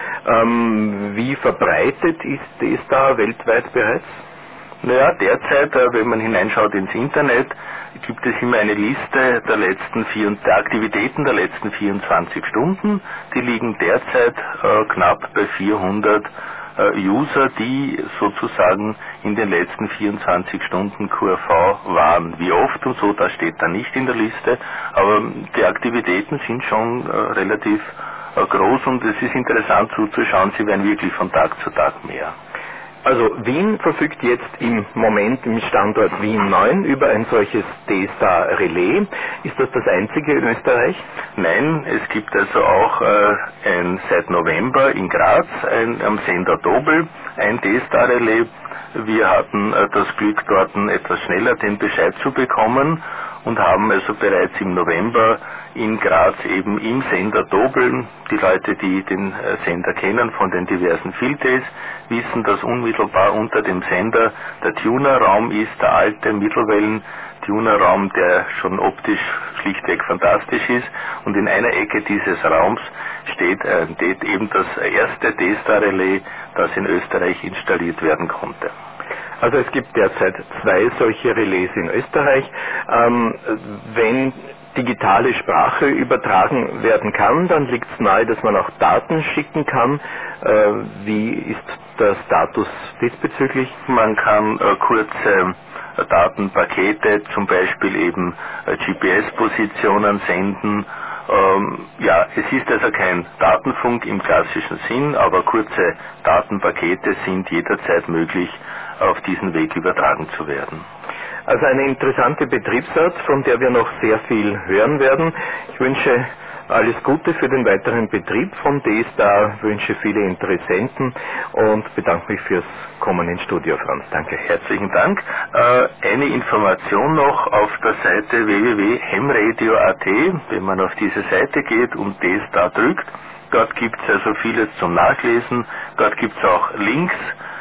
Ähm, wie verbreitet ist D-Star weltweit bereits? Naja, derzeit, wenn man hineinschaut ins Internet, gibt es immer eine Liste der letzten vier, der Aktivitäten der letzten vierundzwanzig Stunden. Die liegen derzeit äh, knapp bei vierhundert äh, User, die sozusagen in den letzten vierundzwanzig Stunden Q R V waren. Wie oft und so, das steht da nicht in der Liste, aber die Aktivitäten sind schon äh, relativ äh, groß, und es ist interessant zuzuschauen, sie werden wirklich von Tag zu Tag mehr. Also Wien verfügt jetzt im Moment im Standort Wien neun über ein solches D-Star Relais. Ist das das einzige in Österreich? Nein, es gibt also auch äh, ein, seit November in Graz ein, am Sender Dobel ein D-Star Relais. Wir hatten äh, das Glück, dort etwas schneller den Bescheid zu bekommen und haben also bereits im November in Graz eben im Sender Dobel, die Leute, die den äh, Sender kennen von den diversen Field Days, wissen, dass unmittelbar unter dem Sender der Tunerraum ist, der alte Mittelwellen-Tunerraum, der schon optisch schlichtweg fantastisch ist, und in einer Ecke dieses Raums steht äh, eben das erste D-Star Relais, das in Österreich installiert werden konnte. Also es gibt derzeit zwei solche Relais in Österreich. Ähm, wenn digitale Sprache übertragen werden kann, dann liegt es nahe, dass man auch Daten schicken kann. Äh, wie ist der Status diesbezüglich? Man kann äh, kurze äh, Datenpakete, zum Beispiel eben äh, G P S-Positionen senden. Ähm, ja, es ist also kein Datenfunk im klassischen Sinn, aber kurze Datenpakete sind jederzeit möglich, auf diesen Weg übertragen zu werden. Also eine interessante Betriebsart, von der wir noch sehr viel hören werden. Ich wünsche alles Gute für den weiteren Betrieb von D-Star, wünsche viele Interessenten und bedanke mich fürs Kommen ins Studio, Franz. Danke. Herzlichen Dank. Äh, eine Information noch auf der Seite w w w punkt hemradio punkt a t, wenn man auf diese Seite geht und D-Star drückt. Dort gibt es also vieles zum Nachlesen. Dort gibt es auch Links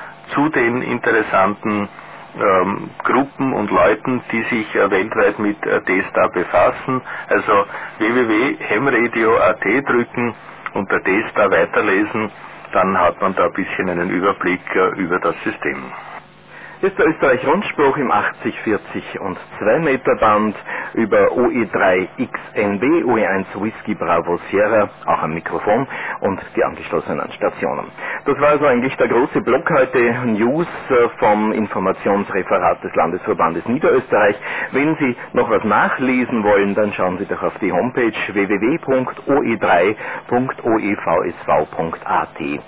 zu den interessanten ähm, Gruppen und Leuten, die sich äh, weltweit mit äh, D-Star befassen. Also w w w punkt hemradio punkt a t drücken und der D-Star weiterlesen, dann hat man da ein bisschen einen Überblick äh, über das System. Hier ist der Österreich-Rundspruch im achtzig, vierzig und zwei Meter Band über O E drei X N B, O E eins Whisky Bravo Sierra, auch am Mikrofon und die angeschlossenen Stationen. Das war also eigentlich der große Block heute, News vom Informationsreferat des Landesverbandes Niederösterreich. Wenn Sie noch was nachlesen wollen, dann schauen Sie doch auf die Homepage w w w punkt o e drei punkt o e v s v punkt a t.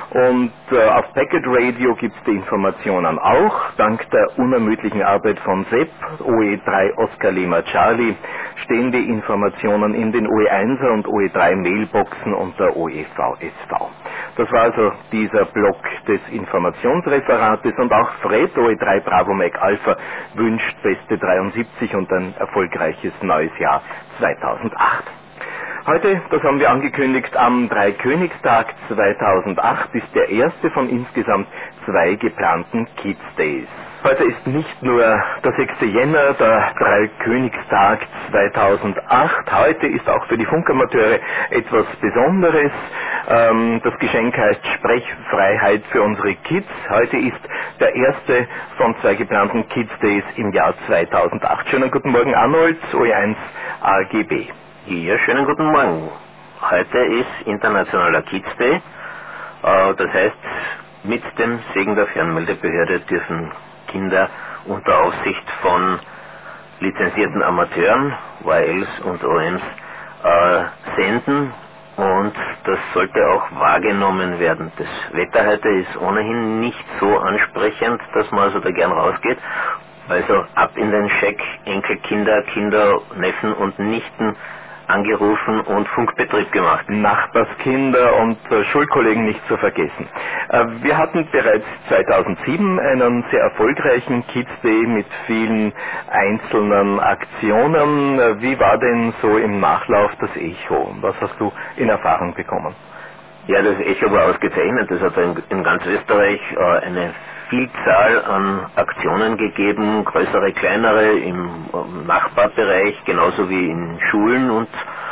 Und äh, auf Packet Radio gibt es die Informationen auch, dank der unermüdlichen Arbeit von Sepp, O E drei Oscar Lima Charlie, stehen die Informationen in den O E einser und O E drei Mailboxen unter O E V S V. Das war also dieser Block des Informationsreferates und auch Fred, O E drei Bravo Mike Alpha, wünscht Beste dreiundsiebzig und ein erfolgreiches neues Jahr zweitausendacht. Heute, das haben wir angekündigt, am Dreikönigstag zweitausendacht ist der erste von insgesamt zwei geplanten Kids Days. Heute ist nicht nur der sechste Jänner, der Dreikönigstag zweitausendacht, heute ist auch für die Funkamateure etwas Besonderes. Ähm, das Geschenk heißt Sprechfreiheit für unsere Kids. Heute ist der erste von zwei geplanten Kids Days im Jahr zweitausendacht. Schönen guten Morgen, Arnold, O E eins A G B. Ja, schönen guten Morgen. Heute ist Internationaler Kids Day. Das heißt, mit dem Segen der Fernmeldebehörde dürfen Kinder unter Aufsicht von lizenzierten Amateuren, Y Ls und O Ms, äh, senden. Und das sollte auch wahrgenommen werden. Das Wetter heute ist ohnehin nicht so ansprechend, dass man also da gern rausgeht. Also ab in den Scheck, Enkelkinder, Kinder, Neffen und Nichten angerufen und Funkbetrieb gemacht. Nachbarskinder und äh, Schulkollegen nicht zu vergessen. Äh, wir hatten bereits zweitausendsieben einen sehr erfolgreichen Kids Day mit vielen einzelnen Aktionen. Äh, wie war denn so im Nachlauf das Echo? Was hast du in Erfahrung bekommen? Ja, das Echo war ausgezeichnet. Es hat in, in ganz Österreich äh, eine Vielzahl an Aktionen gegeben, größere, kleinere im äh, Nachbarbereich, genauso wie in Schulen, und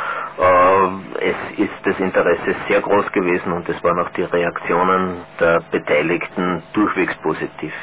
äh, es ist das Interesse sehr groß gewesen und es waren auch die Reaktionen der Beteiligten durchwegs positiv.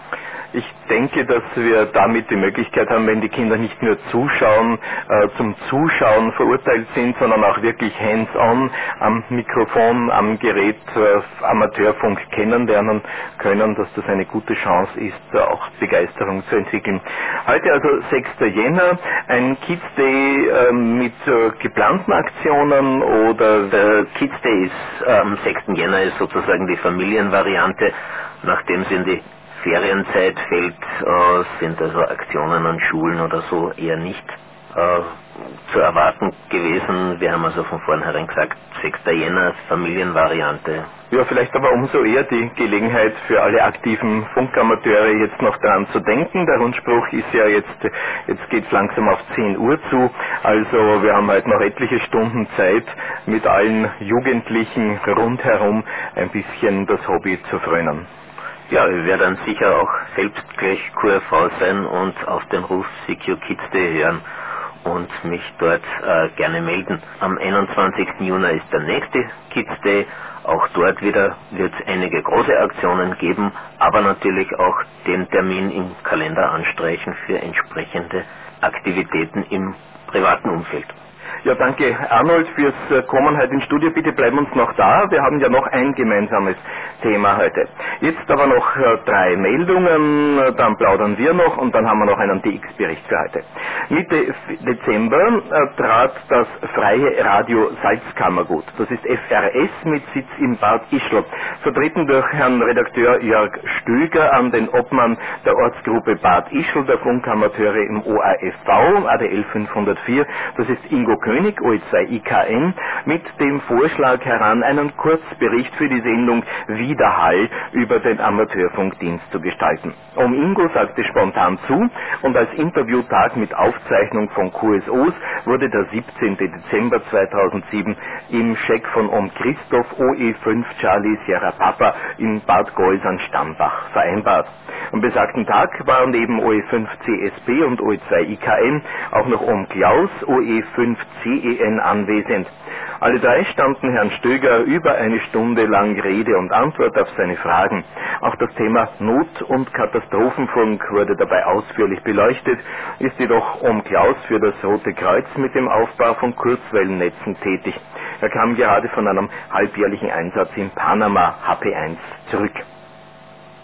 Ich denke, dass wir damit die Möglichkeit haben, wenn die Kinder nicht nur zuschauen, äh, zum Zuschauen verurteilt sind, sondern auch wirklich hands-on am Mikrofon, am Gerät äh, Amateurfunk kennenlernen können, dass das eine gute Chance ist, äh, auch Begeisterung zu entwickeln. Heute also sechster Jänner, ein Kids Day äh, mit äh, geplanten Aktionen oder... Der Kids Day ist äh, am sechsten Jänner ist sozusagen die Familienvariante, nachdem sie in die Ferienzeit fällt, äh, sind also Aktionen an Schulen oder so eher nicht äh, zu erwarten gewesen. Wir haben also von vornherein gesagt, sechster Jänner, Familienvariante. Ja, vielleicht aber umso eher die Gelegenheit für alle aktiven Funkamateure jetzt noch daran zu denken. Der Rundspruch ist ja jetzt, jetzt geht es langsam auf zehn Uhr zu, also wir haben halt noch etliche Stunden Zeit, mit allen Jugendlichen rundherum ein bisschen das Hobby zu frönen. Ja, ich werde dann sicher auch selbst gleich Q R V sein und auf den Ruf Secure Kids Day hören und mich dort äh, gerne melden. Am einundzwanzigsten Juni ist der nächste Kids Day. Auch dort wieder wird es einige große Aktionen geben, aber natürlich auch den Termin im Kalender anstreichen für entsprechende Aktivitäten im privaten Umfeld. Ja, danke Arnold fürs Kommen heute ins Studio. Bitte bleiben uns noch da. Wir haben ja noch ein gemeinsames Thema heute. Jetzt aber noch äh, drei Meldungen, dann plaudern wir noch und dann haben wir noch einen D X-Bericht für heute. Mitte Dezember äh, trat das Freie Radio Salzkammergut. Das ist F R S mit Sitz in Bad Ischl, vertreten durch Herrn Redakteur Jörg Stöger an den Obmann der Ortsgruppe Bad Ischl, der Funkamateure im O A F V, A D L fünfhundertvier. Das ist Ingo König, O E zwei I K N, mit dem Vorschlag heran, einen Kurzbericht für die Sendung Widerhall über den Amateurfunkdienst zu gestalten. Um Ingo sagte spontan zu und als Interviewtag mit Aufzeichnung von Q S Os wurde der siebzehnten Dezember zweitausendsieben im Scheck von Om Christoph O E fünf Charlie Sierra Papa in Bad Gols an Stambach vereinbart. Am besagten Tag waren neben O E fünf C S B und O E zwei I K N auch noch Om Klaus O E fünf C E N anwesend. Alle drei standen Herrn Stöger über eine Stunde lang Rede und Antwort auf seine Fragen. Auch das Thema Not- und Katastrophenfunk wurde dabei ausführlich beleuchtet, ist jedoch Om Klaus für das Rote Kreuz mit dem Aufbau von Kurzwellennetzen tätig. Er kam gerade von einem halbjährlichen Einsatz in Panama H P eins zurück.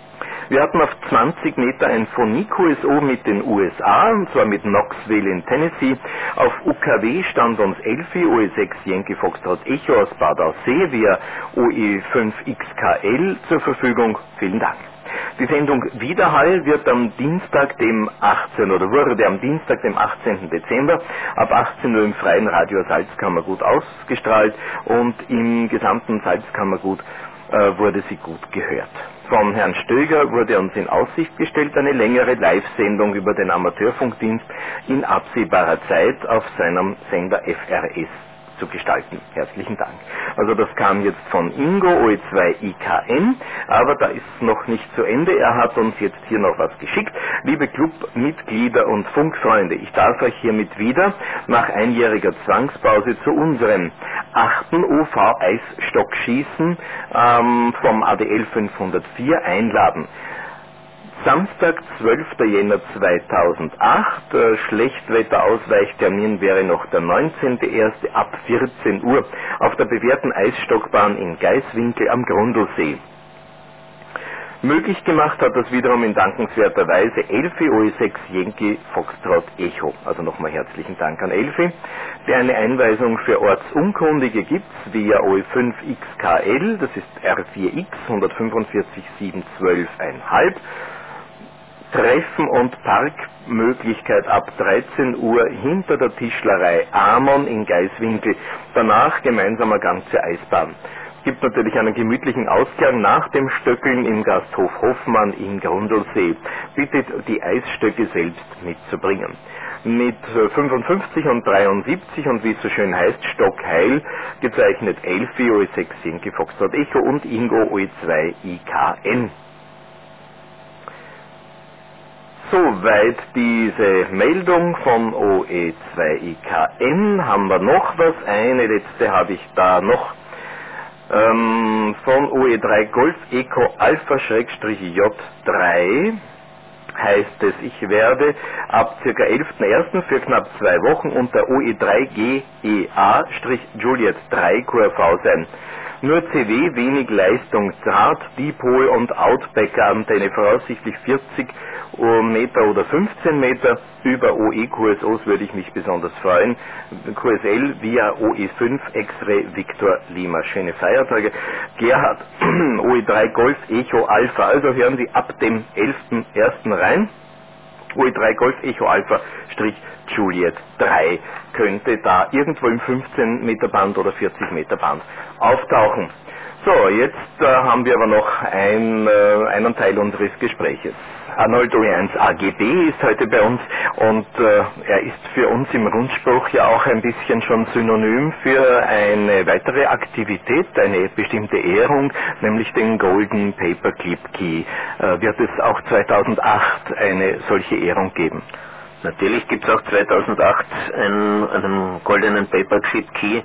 Wir hatten auf zwanzig Meter ein Phonique-Q S O mit den U S A, und zwar mit Knoxville in Tennessee. Auf U K W stand uns Elfi O E sechs Yankee Foxtrot Echo aus Bad Aussee via O E fünf X K L zur Verfügung. Vielen Dank. Die Sendung Widerhall wird am Dienstag, dem achtzehnten oder wurde am Dienstag, dem achtzehnten Dezember ab achtzehn Uhr im freien Radio Salzkammergut ausgestrahlt und im gesamten Salzkammergut äh, wurde sie gut gehört. Von Herrn Stöger wurde uns in Aussicht gestellt, eine längere Live-Sendung über den Amateurfunkdienst in absehbarer Zeit auf seinem Sender F R S zu gestalten. Herzlichen Dank. Also das kam jetzt von Ingo, O E zwei I K N, aber da ist noch nicht zu Ende. Er hat uns jetzt hier noch was geschickt. Liebe Clubmitglieder und Funkfreunde, ich darf euch hiermit wieder nach einjähriger Zwangspause zu unserem achten O V-Eisstockschießen ähm, vom A D L fünfhundertvier einladen. Samstag, zwölften Jänner zweitausendacht, äh, Schlechtwetterausweichtermin wäre noch der neunzehnte erste ab vierzehn Uhr auf der bewährten Eisstockbahn in Gaiswinkel am Grundlsee. Möglich gemacht hat das wiederum in dankenswerter Weise Elfi O E sechs Yankee Foxtrot Echo. Also nochmal herzlichen Dank an Elfi, der eine Einweisung für Ortsunkundige gibt via O E fünf X K L, das ist R vier X hundertfünfundvierzig sieben zwölf Komma fünf. Treffen und Parkmöglichkeit ab dreizehn Uhr hinter der Tischlerei Amon in Gaiswinkel. Danach gemeinsamer Gang zur Eisbahn. Gibt natürlich einen gemütlichen Ausklang nach dem Stöckeln im Gasthof Hoffmann in Grundlsee. Bittet die Eisstöcke selbst mitzubringen. Mit fünfundfünfzig und dreiundsiebzig und wie es so schön heißt, stockheil, gezeichnet Elfi O E sechs Yankee Foxtrot Echo und Ingo O E zwei I K N. Soweit diese Meldung von O E zwei I K N. Haben wir noch was? Eine letzte habe ich da noch. Ähm, von O E drei Golf Eco Alpha J drei heißt es, ich werde ab ca. elften ersten für knapp zwei Wochen unter O E drei G E A Juliet drei Q R V sein. Nur C W, wenig Leistung, Draht, Dipol und Outbacker Antenne, voraussichtlich vierzig Meter oder fünfzehn Meter. Über O E-Q S Os würde ich mich besonders freuen. Q S L via O E fünf X-Ray Victor Lima. Schöne Feiertage. Gerhard, O E drei Golf Echo Alpha. Also hören Sie ab dem elften ersten rein. O E drei Golf Echo Alpha Juliet drei könnte da irgendwo im fünfzehn Meter Band oder vierzig Meter Band auftauchen. So, jetzt äh, haben wir aber noch ein, äh, einen Teil unseres Gespräches. Arnold O E eins A G B ist heute bei uns und äh, er ist für uns im Rundspruch ja auch ein bisschen schon synonym für eine weitere Aktivität, eine bestimmte Ehrung, nämlich den Golden Paperclip Key. Äh, wird es auch zweitausendacht eine solche Ehrung geben? Natürlich gibt es auch zweitausendacht einen, einen goldenen Paperclip Key.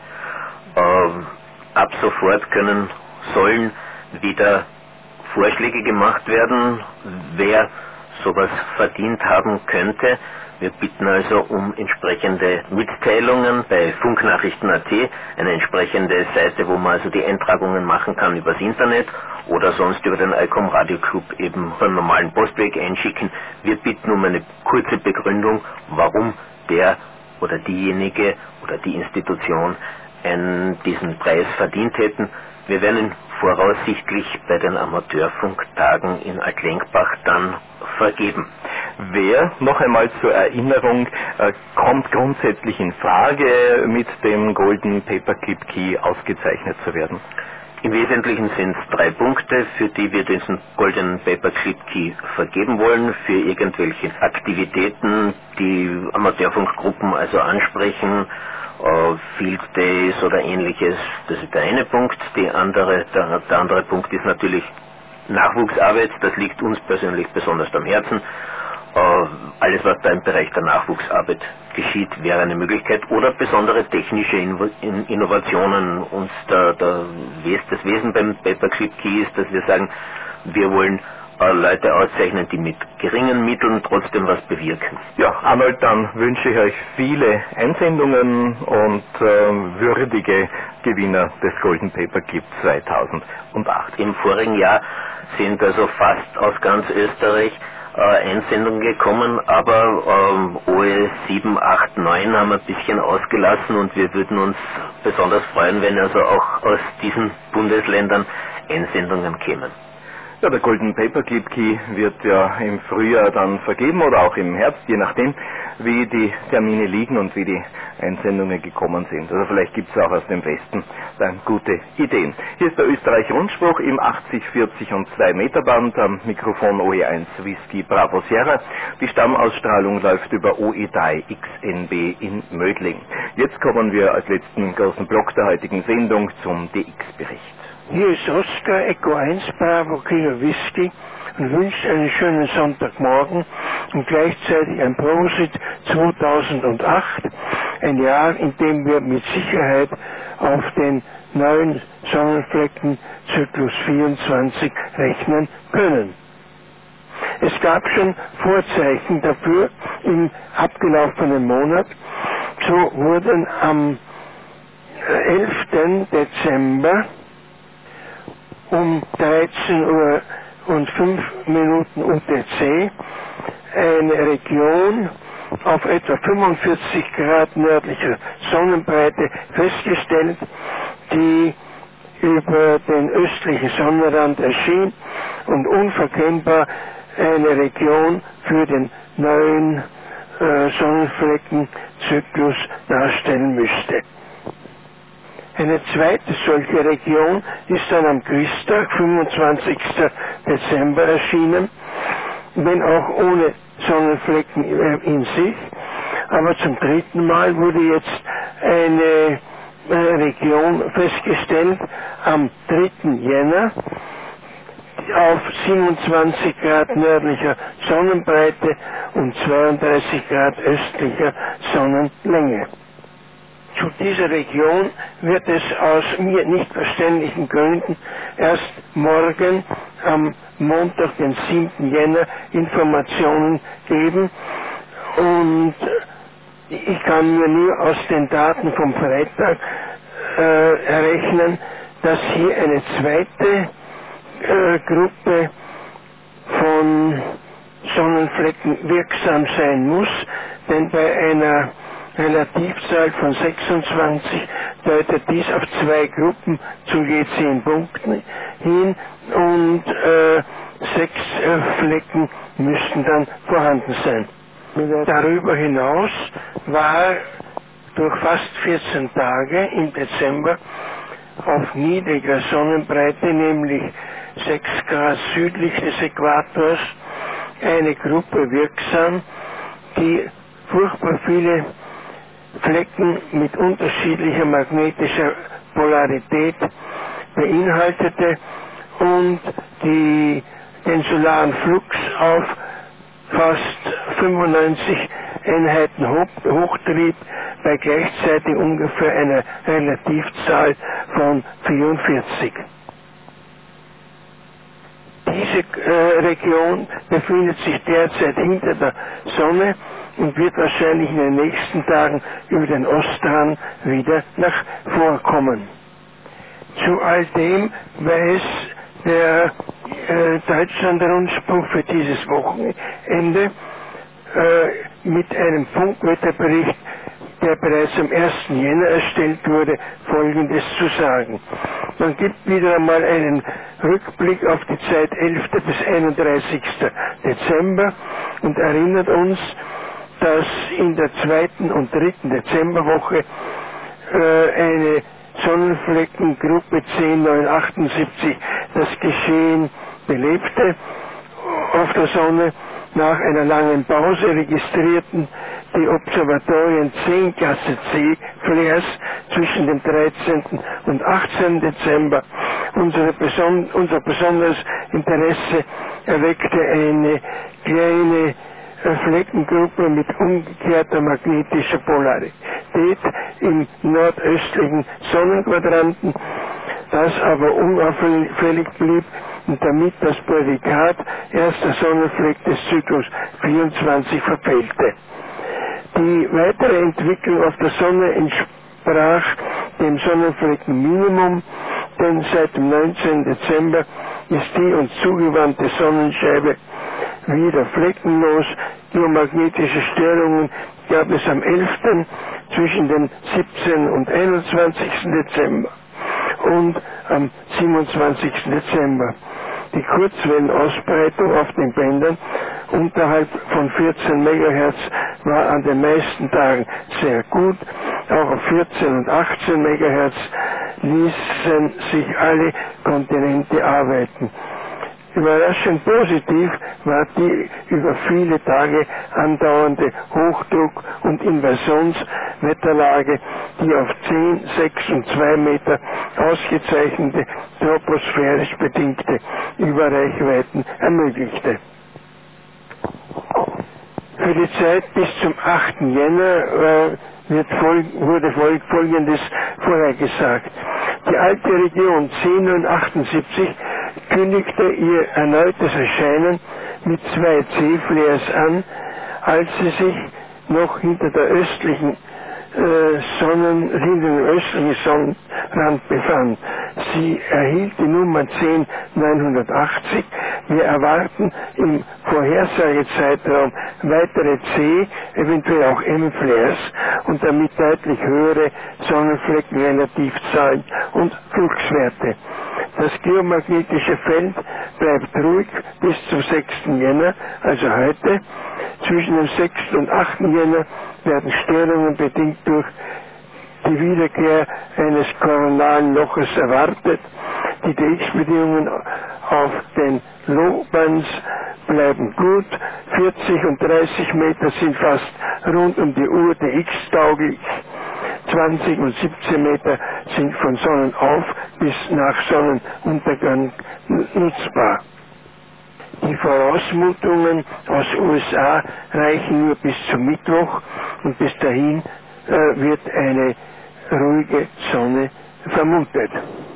Äh, ab sofort können, sollen wieder Vorschläge gemacht werden, wer sowas verdient haben könnte. Wir bitten also um entsprechende Mitteilungen bei Funknachrichten Punkt A T, eine entsprechende Seite, wo man also die Eintragungen machen kann übers Internet oder sonst über den ICOM Radio Club eben beim normalen Postweg einschicken. Wir bitten um eine kurze Begründung, warum der oder diejenige oder die Institution einen, diesen Preis verdient hätten. Wir werden ihn voraussichtlich bei den Amateurfunktagen in Altlenkbach dann vergeben. Wer, noch einmal zur Erinnerung, äh, kommt grundsätzlich in Frage, mit dem Golden Paperclip Key ausgezeichnet zu werden? Im Wesentlichen sind es drei Punkte, für die wir diesen Golden Paperclip Key vergeben wollen, für irgendwelche Aktivitäten, die Amateurfunkgruppen also ansprechen, Uh, Field Days oder ähnliches, das ist der eine Punkt. Die andere, der, der andere Punkt ist natürlich Nachwuchsarbeit, das liegt uns persönlich besonders am Herzen. Uh, alles, was da im Bereich der Nachwuchsarbeit geschieht, wäre eine Möglichkeit oder besondere technische Inno in Innovationen. Und der, der, das Wesen beim Paperclip Key ist, dass wir sagen, wir wollen Leute auszeichnen, die mit geringen Mitteln trotzdem was bewirken. Ja, Arnold, dann wünsche ich euch viele Einsendungen und äh, würdige Gewinner des Golden Paperclip zweitausendacht. Im vorigen Jahr sind also fast aus ganz Österreich äh, Einsendungen gekommen, aber ähm, O E sieben, acht, neun haben ein bisschen ausgelassen und wir würden uns besonders freuen, wenn also auch aus diesen Bundesländern Einsendungen kämen. Ja, der Golden Paperclip Key wird ja im Frühjahr dann vergeben oder auch im Herbst, je nachdem, wie die Termine liegen und wie die Einsendungen gekommen sind. Also vielleicht gibt es auch aus dem Westen dann gute Ideen. Hier ist der Österreich-Rundspruch im achtzig, vierzig und zwei Meter Band am Mikrofon O E eins Whisky Bravo Sierra. Die Stammausstrahlung läuft über O E drei X N B in Mödling. Jetzt kommen wir als letzten großen Block der heutigen Sendung zum D X-Bericht. Hier ist Oscar, Echo eins, Bravo, Kilo Whisky und wünscht einen schönen Sonntagmorgen und gleichzeitig ein Prosit zweitausendacht, ein Jahr, in dem wir mit Sicherheit auf den neuen Sonnenflecken-Zyklus vierundzwanzig rechnen können. Es gab schon Vorzeichen dafür im abgelaufenen Monat. So wurden am elften Dezember um dreizehn Uhr und fünf Minuten U T C eine Region auf etwa fünfundvierzig Grad nördlicher Sonnenbreite festgestellt, die über den östlichen Sonnenrand erschien und unverkennbar eine Region für den neuen äh, Sonnenfleckenzyklus darstellen müsste. Eine zweite solche Region ist dann am Christtag, fünfundzwanzigsten Dezember erschienen, wenn auch ohne Sonnenflecken in sich. Aber zum dritten Mal wurde jetzt eine Region festgestellt am dritten Jänner auf siebenundzwanzig Grad nördlicher Sonnenbreite und zweiunddreißig Grad östlicher Sonnenlänge. Zu dieser Region wird es aus mir nicht verständlichen Gründen erst morgen am Montag, den siebten Jänner, Informationen geben und ich kann mir nur aus den Daten vom Freitag äh, errechnen, dass hier eine zweite äh, Gruppe von Sonnenflecken wirksam sein muss, denn bei einer Relativzahl von sechsundzwanzig deutet dies auf zwei Gruppen zu je zehn Punkten hin und äh, sechs äh, Flecken müssten dann vorhanden sein. Darüber hinaus war durch fast vierzehn Tage im Dezember auf niedriger Sonnenbreite, nämlich sechs Grad südlich des Äquators, eine Gruppe wirksam, die furchtbar viele Flecken mit unterschiedlicher magnetischer Polarität beinhaltete und die, den solaren Flux auf fast fünfundneunzig Einheiten hoch, hochtrieb, bei gleichzeitig ungefähr einer Relativzahl von vierundvierzig. Diese äh, Region befindet sich derzeit hinter der Sonne und wird wahrscheinlich in den nächsten Tagen über den Ostrand wieder nach vorkommen. Zu all dem weiß der äh, Deutschland-Rundspruch für dieses Wochenende äh, mit einem Funkwetterbericht, der bereits am ersten Jänner erstellt wurde, Folgendes zu sagen. Man gibt wieder einmal einen Rückblick auf die Zeit elften bis einunddreißigsten Dezember und erinnert uns, dass in der zweiten und dritten Dezemberwoche äh, eine Sonnenfleckengruppe zehn neun achtundsiebzig das Geschehen belebte auf der Sonne. Nach einer langen Pause registrierten die Observatorien zehn Klasse C Flares zwischen dem dreizehnten und achtzehnten Dezember. Unsere beson unser besonderes Interesse erweckte eine kleine Fleckengruppe mit umgekehrter magnetischer Polarität im nordöstlichen Sonnenquadranten, das aber unauffällig blieb und damit das Prädikat erster Sonnenfleck des Zyklus vierundzwanzig verfehlte. Die weitere Entwicklung auf der Sonne entsprach dem Sonnenfleckenminimum, denn seit dem neunzehnten Dezember ist die uns zugewandte Sonnenscheibe wieder fleckenlos. Geomagnetische Störungen gab es am elften zwischen dem siebzehnten und einundzwanzigsten Dezember und am siebenundzwanzigsten Dezember. Die Kurzwellenausbreitung auf den Bändern unterhalb von vierzehn Megahertz war an den meisten Tagen sehr gut. Auch auf vierzehn und achtzehn Megahertz ließen sich alle Kontinente arbeiten. Überraschend positiv war die über viele Tage andauernde Hochdruck- und Inversionswetterlage, die auf zehn, sechs und zwei Meter ausgezeichnete troposphärisch bedingte Überreichweiten ermöglichte. Für die Zeit bis zum achten Jänner äh, wird fol wurde fol Folgendes vorhergesagt. Die alte Region zehn null achtundsiebzig kündigte ihr erneutes Erscheinen mit zwei C-Flares an, als sie sich noch hinter der östlichen äh, Sonnen, hinter dem östlichen Sonnenrand befand. Sie erhielt die Nummer zehn neunhundertachtzig. Wir erwarten im Vorhersagezeitraum weitere C, eventuell auch M-Flares und damit deutlich höhere Sonnenfleckenrelativzahlen und Fluxwerte. Das geomagnetische Feld bleibt ruhig bis zum sechsten Jänner, also heute. Zwischen dem sechsten und achten Jänner werden Störungen bedingt durch die Wiederkehr eines koronalen Loches erwartet. Die D X-Bedingungen auf den Lowbands bleiben gut. vierzig und dreißig Meter sind fast rund um die Uhr D X-tauglich. zwanzig und siebzehn Meter sind von Sonnenauf bis nach Sonnenuntergang nutzbar. Die Vorausmutungen aus U S A reichen nur bis zum Mittwoch und bis dahin äh, wird eine ruhige Sonne vermutet.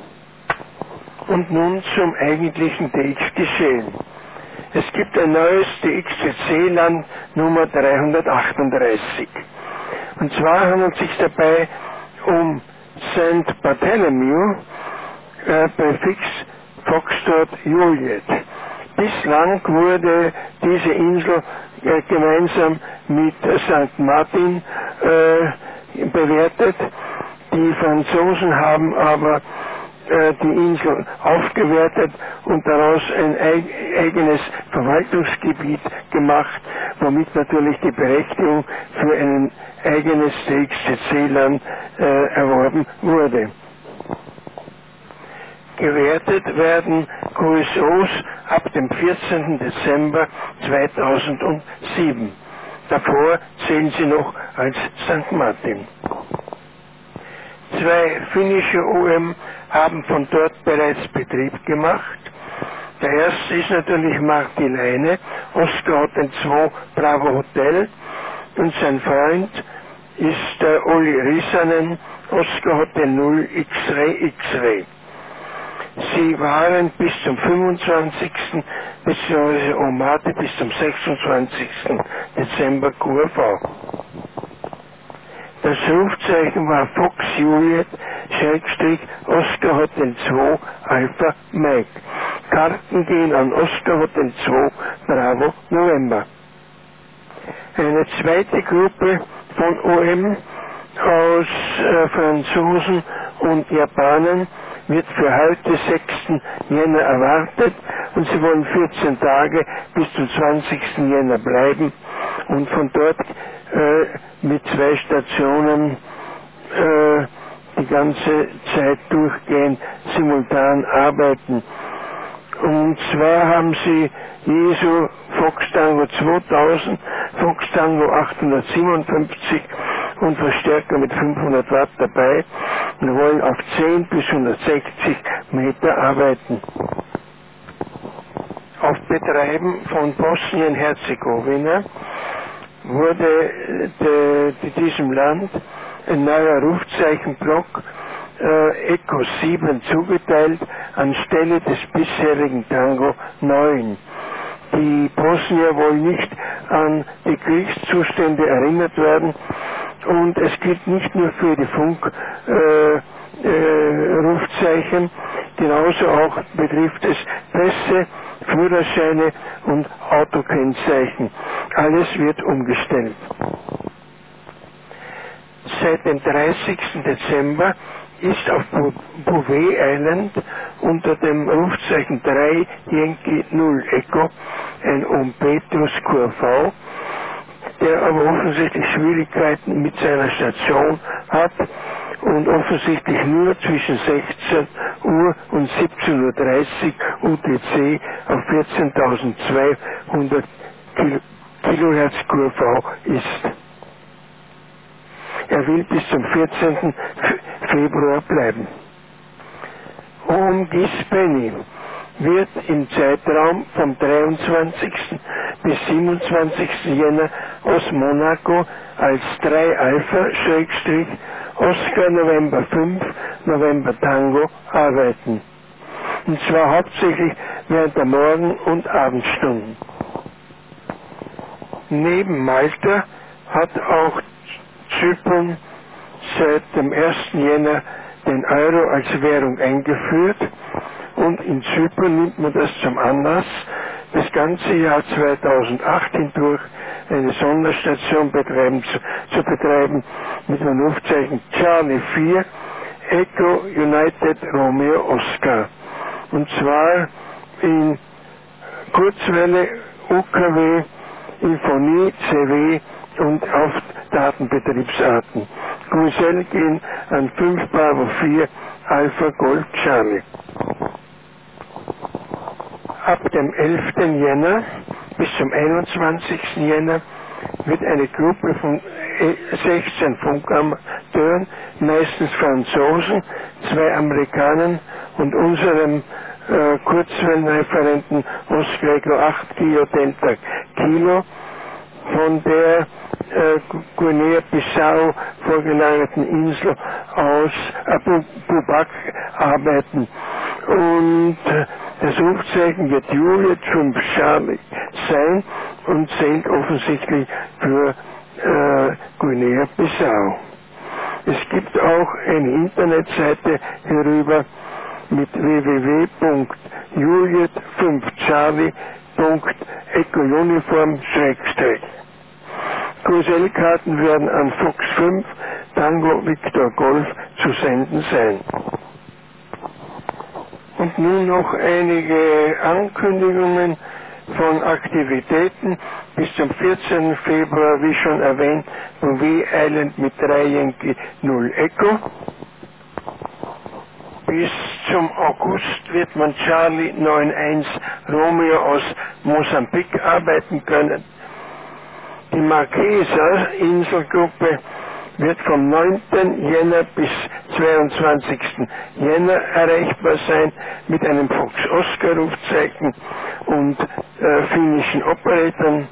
Und nun zum eigentlichen D X-Geschehen. Es gibt ein neues D X C C-Land Nummer dreihundertachtunddreißig. Und zwar handelt es sich dabei um Sankt Bartholomew, äh, Präfix Foxtrot Juliet. Bislang wurde diese Insel äh, gemeinsam mit Sankt Martin äh, bewertet. Die Franzosen haben aber äh, die Insel aufgewertet und daraus ein eig eigenes Verwaltungsgebiet gemacht, womit natürlich die Berechtigung für ein eigenes D X C C-Land äh, erworben wurde. Gewertet werden Q S Os ab dem vierzehnten Dezember zweitausendsieben. Davor zählen sie noch als Sankt Martin. Zwei finnische O M haben von dort bereits Betrieb gemacht. Der erste ist natürlich Martti Leine, Oscar Hotel zwei Bravo Hotel, und sein Freund ist der Olli Risanen, Oscar Hotel null X-Ray X-Ray. Sie waren bis zum fünfundzwanzigsten bzw. Omate bis zum sechsundzwanzigsten Dezember Q R V. Das Rufzeichen war Fox Juliet Schrägstrich Oscar Hotel zwei Alpha Mike. Karten gehen an Oscar Hotel zwei Bravo November. Eine zweite Gruppe von O M aus äh, Franzosen und Japanern wird für heute sechsten Jänner erwartet und sie wollen vierzehn Tage bis zum zwanzigsten Jänner bleiben und von dort äh, mit zwei Stationen äh, die ganze Zeit durchgehend simultan arbeiten. Und zwar haben sie Jesu Fox Tango zweitausend, Fox Tango achthundertsiebenundfünfzig und Verstärker mit fünfhundert Watt dabei und wollen auf zehn bis hundertsechzig Meter arbeiten. Auf Betreiben von Bosnien-Herzegowina wurde de, de diesem Land ein neuer Rufzeichenblock äh, Echo sieben zugeteilt anstelle des bisherigen Tango neun. Die Bosnier wollen nicht an die Kriegszustände erinnert werden und es gilt nicht nur für die Funk, äh, äh, Rufzeichen. Genauso auch betrifft es Pässe, Führerscheine und Autokennzeichen. Alles wird umgestellt. Seit dem dreißigsten Dezember ist auf Bouvet Island unter dem Rufzeichen drei Yankee null Echo ein Umpetus Q V, der aber offensichtlich Schwierigkeiten mit seiner Station hat und offensichtlich nur zwischen sechzehn Uhr und siebzehn Uhr dreißig U T C auf vierzehntausendzweihundert Kilohertz Q V ist. Er will bis zum vierzehnten Februar bleiben. Ohm-Gis Penny wird im Zeitraum vom dreiundzwanzigsten bis siebenundzwanzigsten Jänner aus Monaco als drei Alpha Schrägstrich Oscar November fünf November Tango arbeiten. Und zwar hauptsächlich während der Morgen- und Abendstunden. Neben Malta hat auch Zypern seit dem ersten Jänner den Euro als Währung eingeführt und in Zypern nimmt man das zum Anlass, das ganze Jahr zweitausendacht hindurch eine Sonderstation betreiben, zu, zu betreiben mit dem Rufzeichen Charlie vier Echo United Romeo Oscar. Und zwar in Kurzwelle, U K W, Infonie, C W und auf Datenbetriebsarten. Grüße gehen an fünf Bravo vier Alpha Golf Charlie. Ab dem elften Jänner bis zum einundzwanzigsten Jänner wird eine Gruppe von sechzehn Funkamateuren, meistens Franzosen, zwei Amerikanern und unserem äh, Kurzwellenreferenten Oscar Echo acht Kilo Delta Kilo von der äh, Guinea-Bissau vorgelagerten Insel aus Abu Bubak arbeiten. Und äh, das Rufzeichen wird Juliet fünf Charlie sein und zählt offensichtlich für äh, Guinea-Bissau. Es gibt auch eine Internetseite hierüber mit w w w punkt juliet fünf charlie punkt echo uniform schrägstrich. Q S L-Karten werden an Fox fünf Tango Victor Golf zu senden sein. Und nun noch einige Ankündigungen von Aktivitäten. Bis zum vierzehnten Februar, wie schon erwähnt, Bouvet Island mit drei Yankee null Echo. Bis zum August wird man Charlie neun eins Romeo aus Mosambik arbeiten können. Die Marquesa Inselgruppe wird vom neunten Jänner bis zweiundzwanzigsten Jänner erreichbar sein mit einem Fox-Oscar-Rufzeichen und äh, finnischen Operatoren.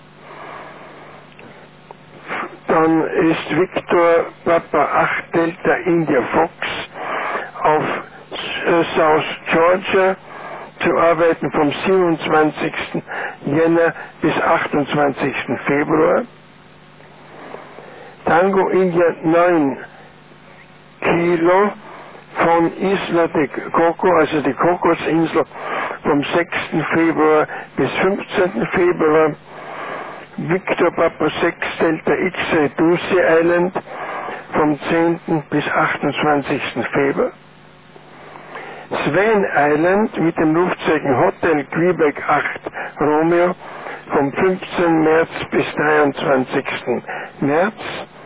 Dann ist Victor Papa acht Delta India Fox auf äh, South Georgia zu arbeiten vom siebenundzwanzigsten Jänner bis achtundzwanzigsten Februar. Tango India neun Kilo von Isla de Coco, also die Kokosinsel, vom sechsten Februar bis fünfzehnten Februar. Victor Papa sechs Delta X-Ray Ducie Island vom zehnten bis achtundzwanzigsten Februar. Swan Island mit dem Rufzeichen Hotel Quebec acht Romeo vom fünfzehnten März bis dreiundzwanzigsten März.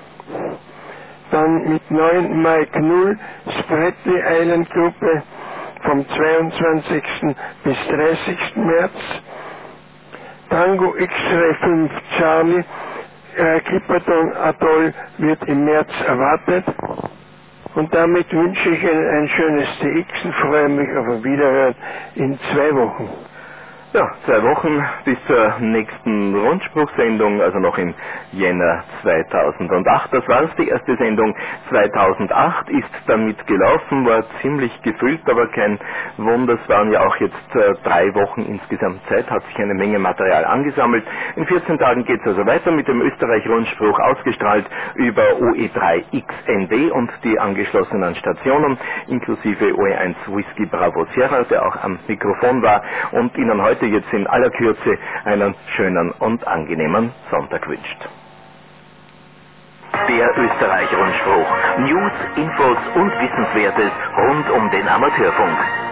Dann mit neun Mike null Spratly Island Gruppe vom zweiundzwanzigsten bis dreißigsten März. Tango X-Ray fünf Charlie äh, Clipperton Atoll wird im März erwartet. Und damit wünsche ich Ihnen ein schönes T X und freue mich auf ein Wiederhören in zwei Wochen. Ja, zwei Wochen bis zur nächsten Rundspruchsendung, also noch im Jänner zweitausendacht. Das war's, die erste Sendung zweitausendacht ist damit gelaufen, war ziemlich gefüllt, aber kein Wunder, es waren ja auch jetzt äh, drei Wochen insgesamt Zeit, hat sich eine Menge Material angesammelt. In vierzehn Tagen geht's also weiter mit dem Österreich-Rundspruch, ausgestrahlt über O E drei X N D und die angeschlossenen Stationen, inklusive O E eins Whisky Bravo Sierra, der auch am Mikrofon war und Ihnen heute jetzt in aller Kürze einen schönen und angenehmen Sonntag wünscht. Der Österreich-Rundspruch. News, Infos und Wissenswertes rund um den Amateurfunk.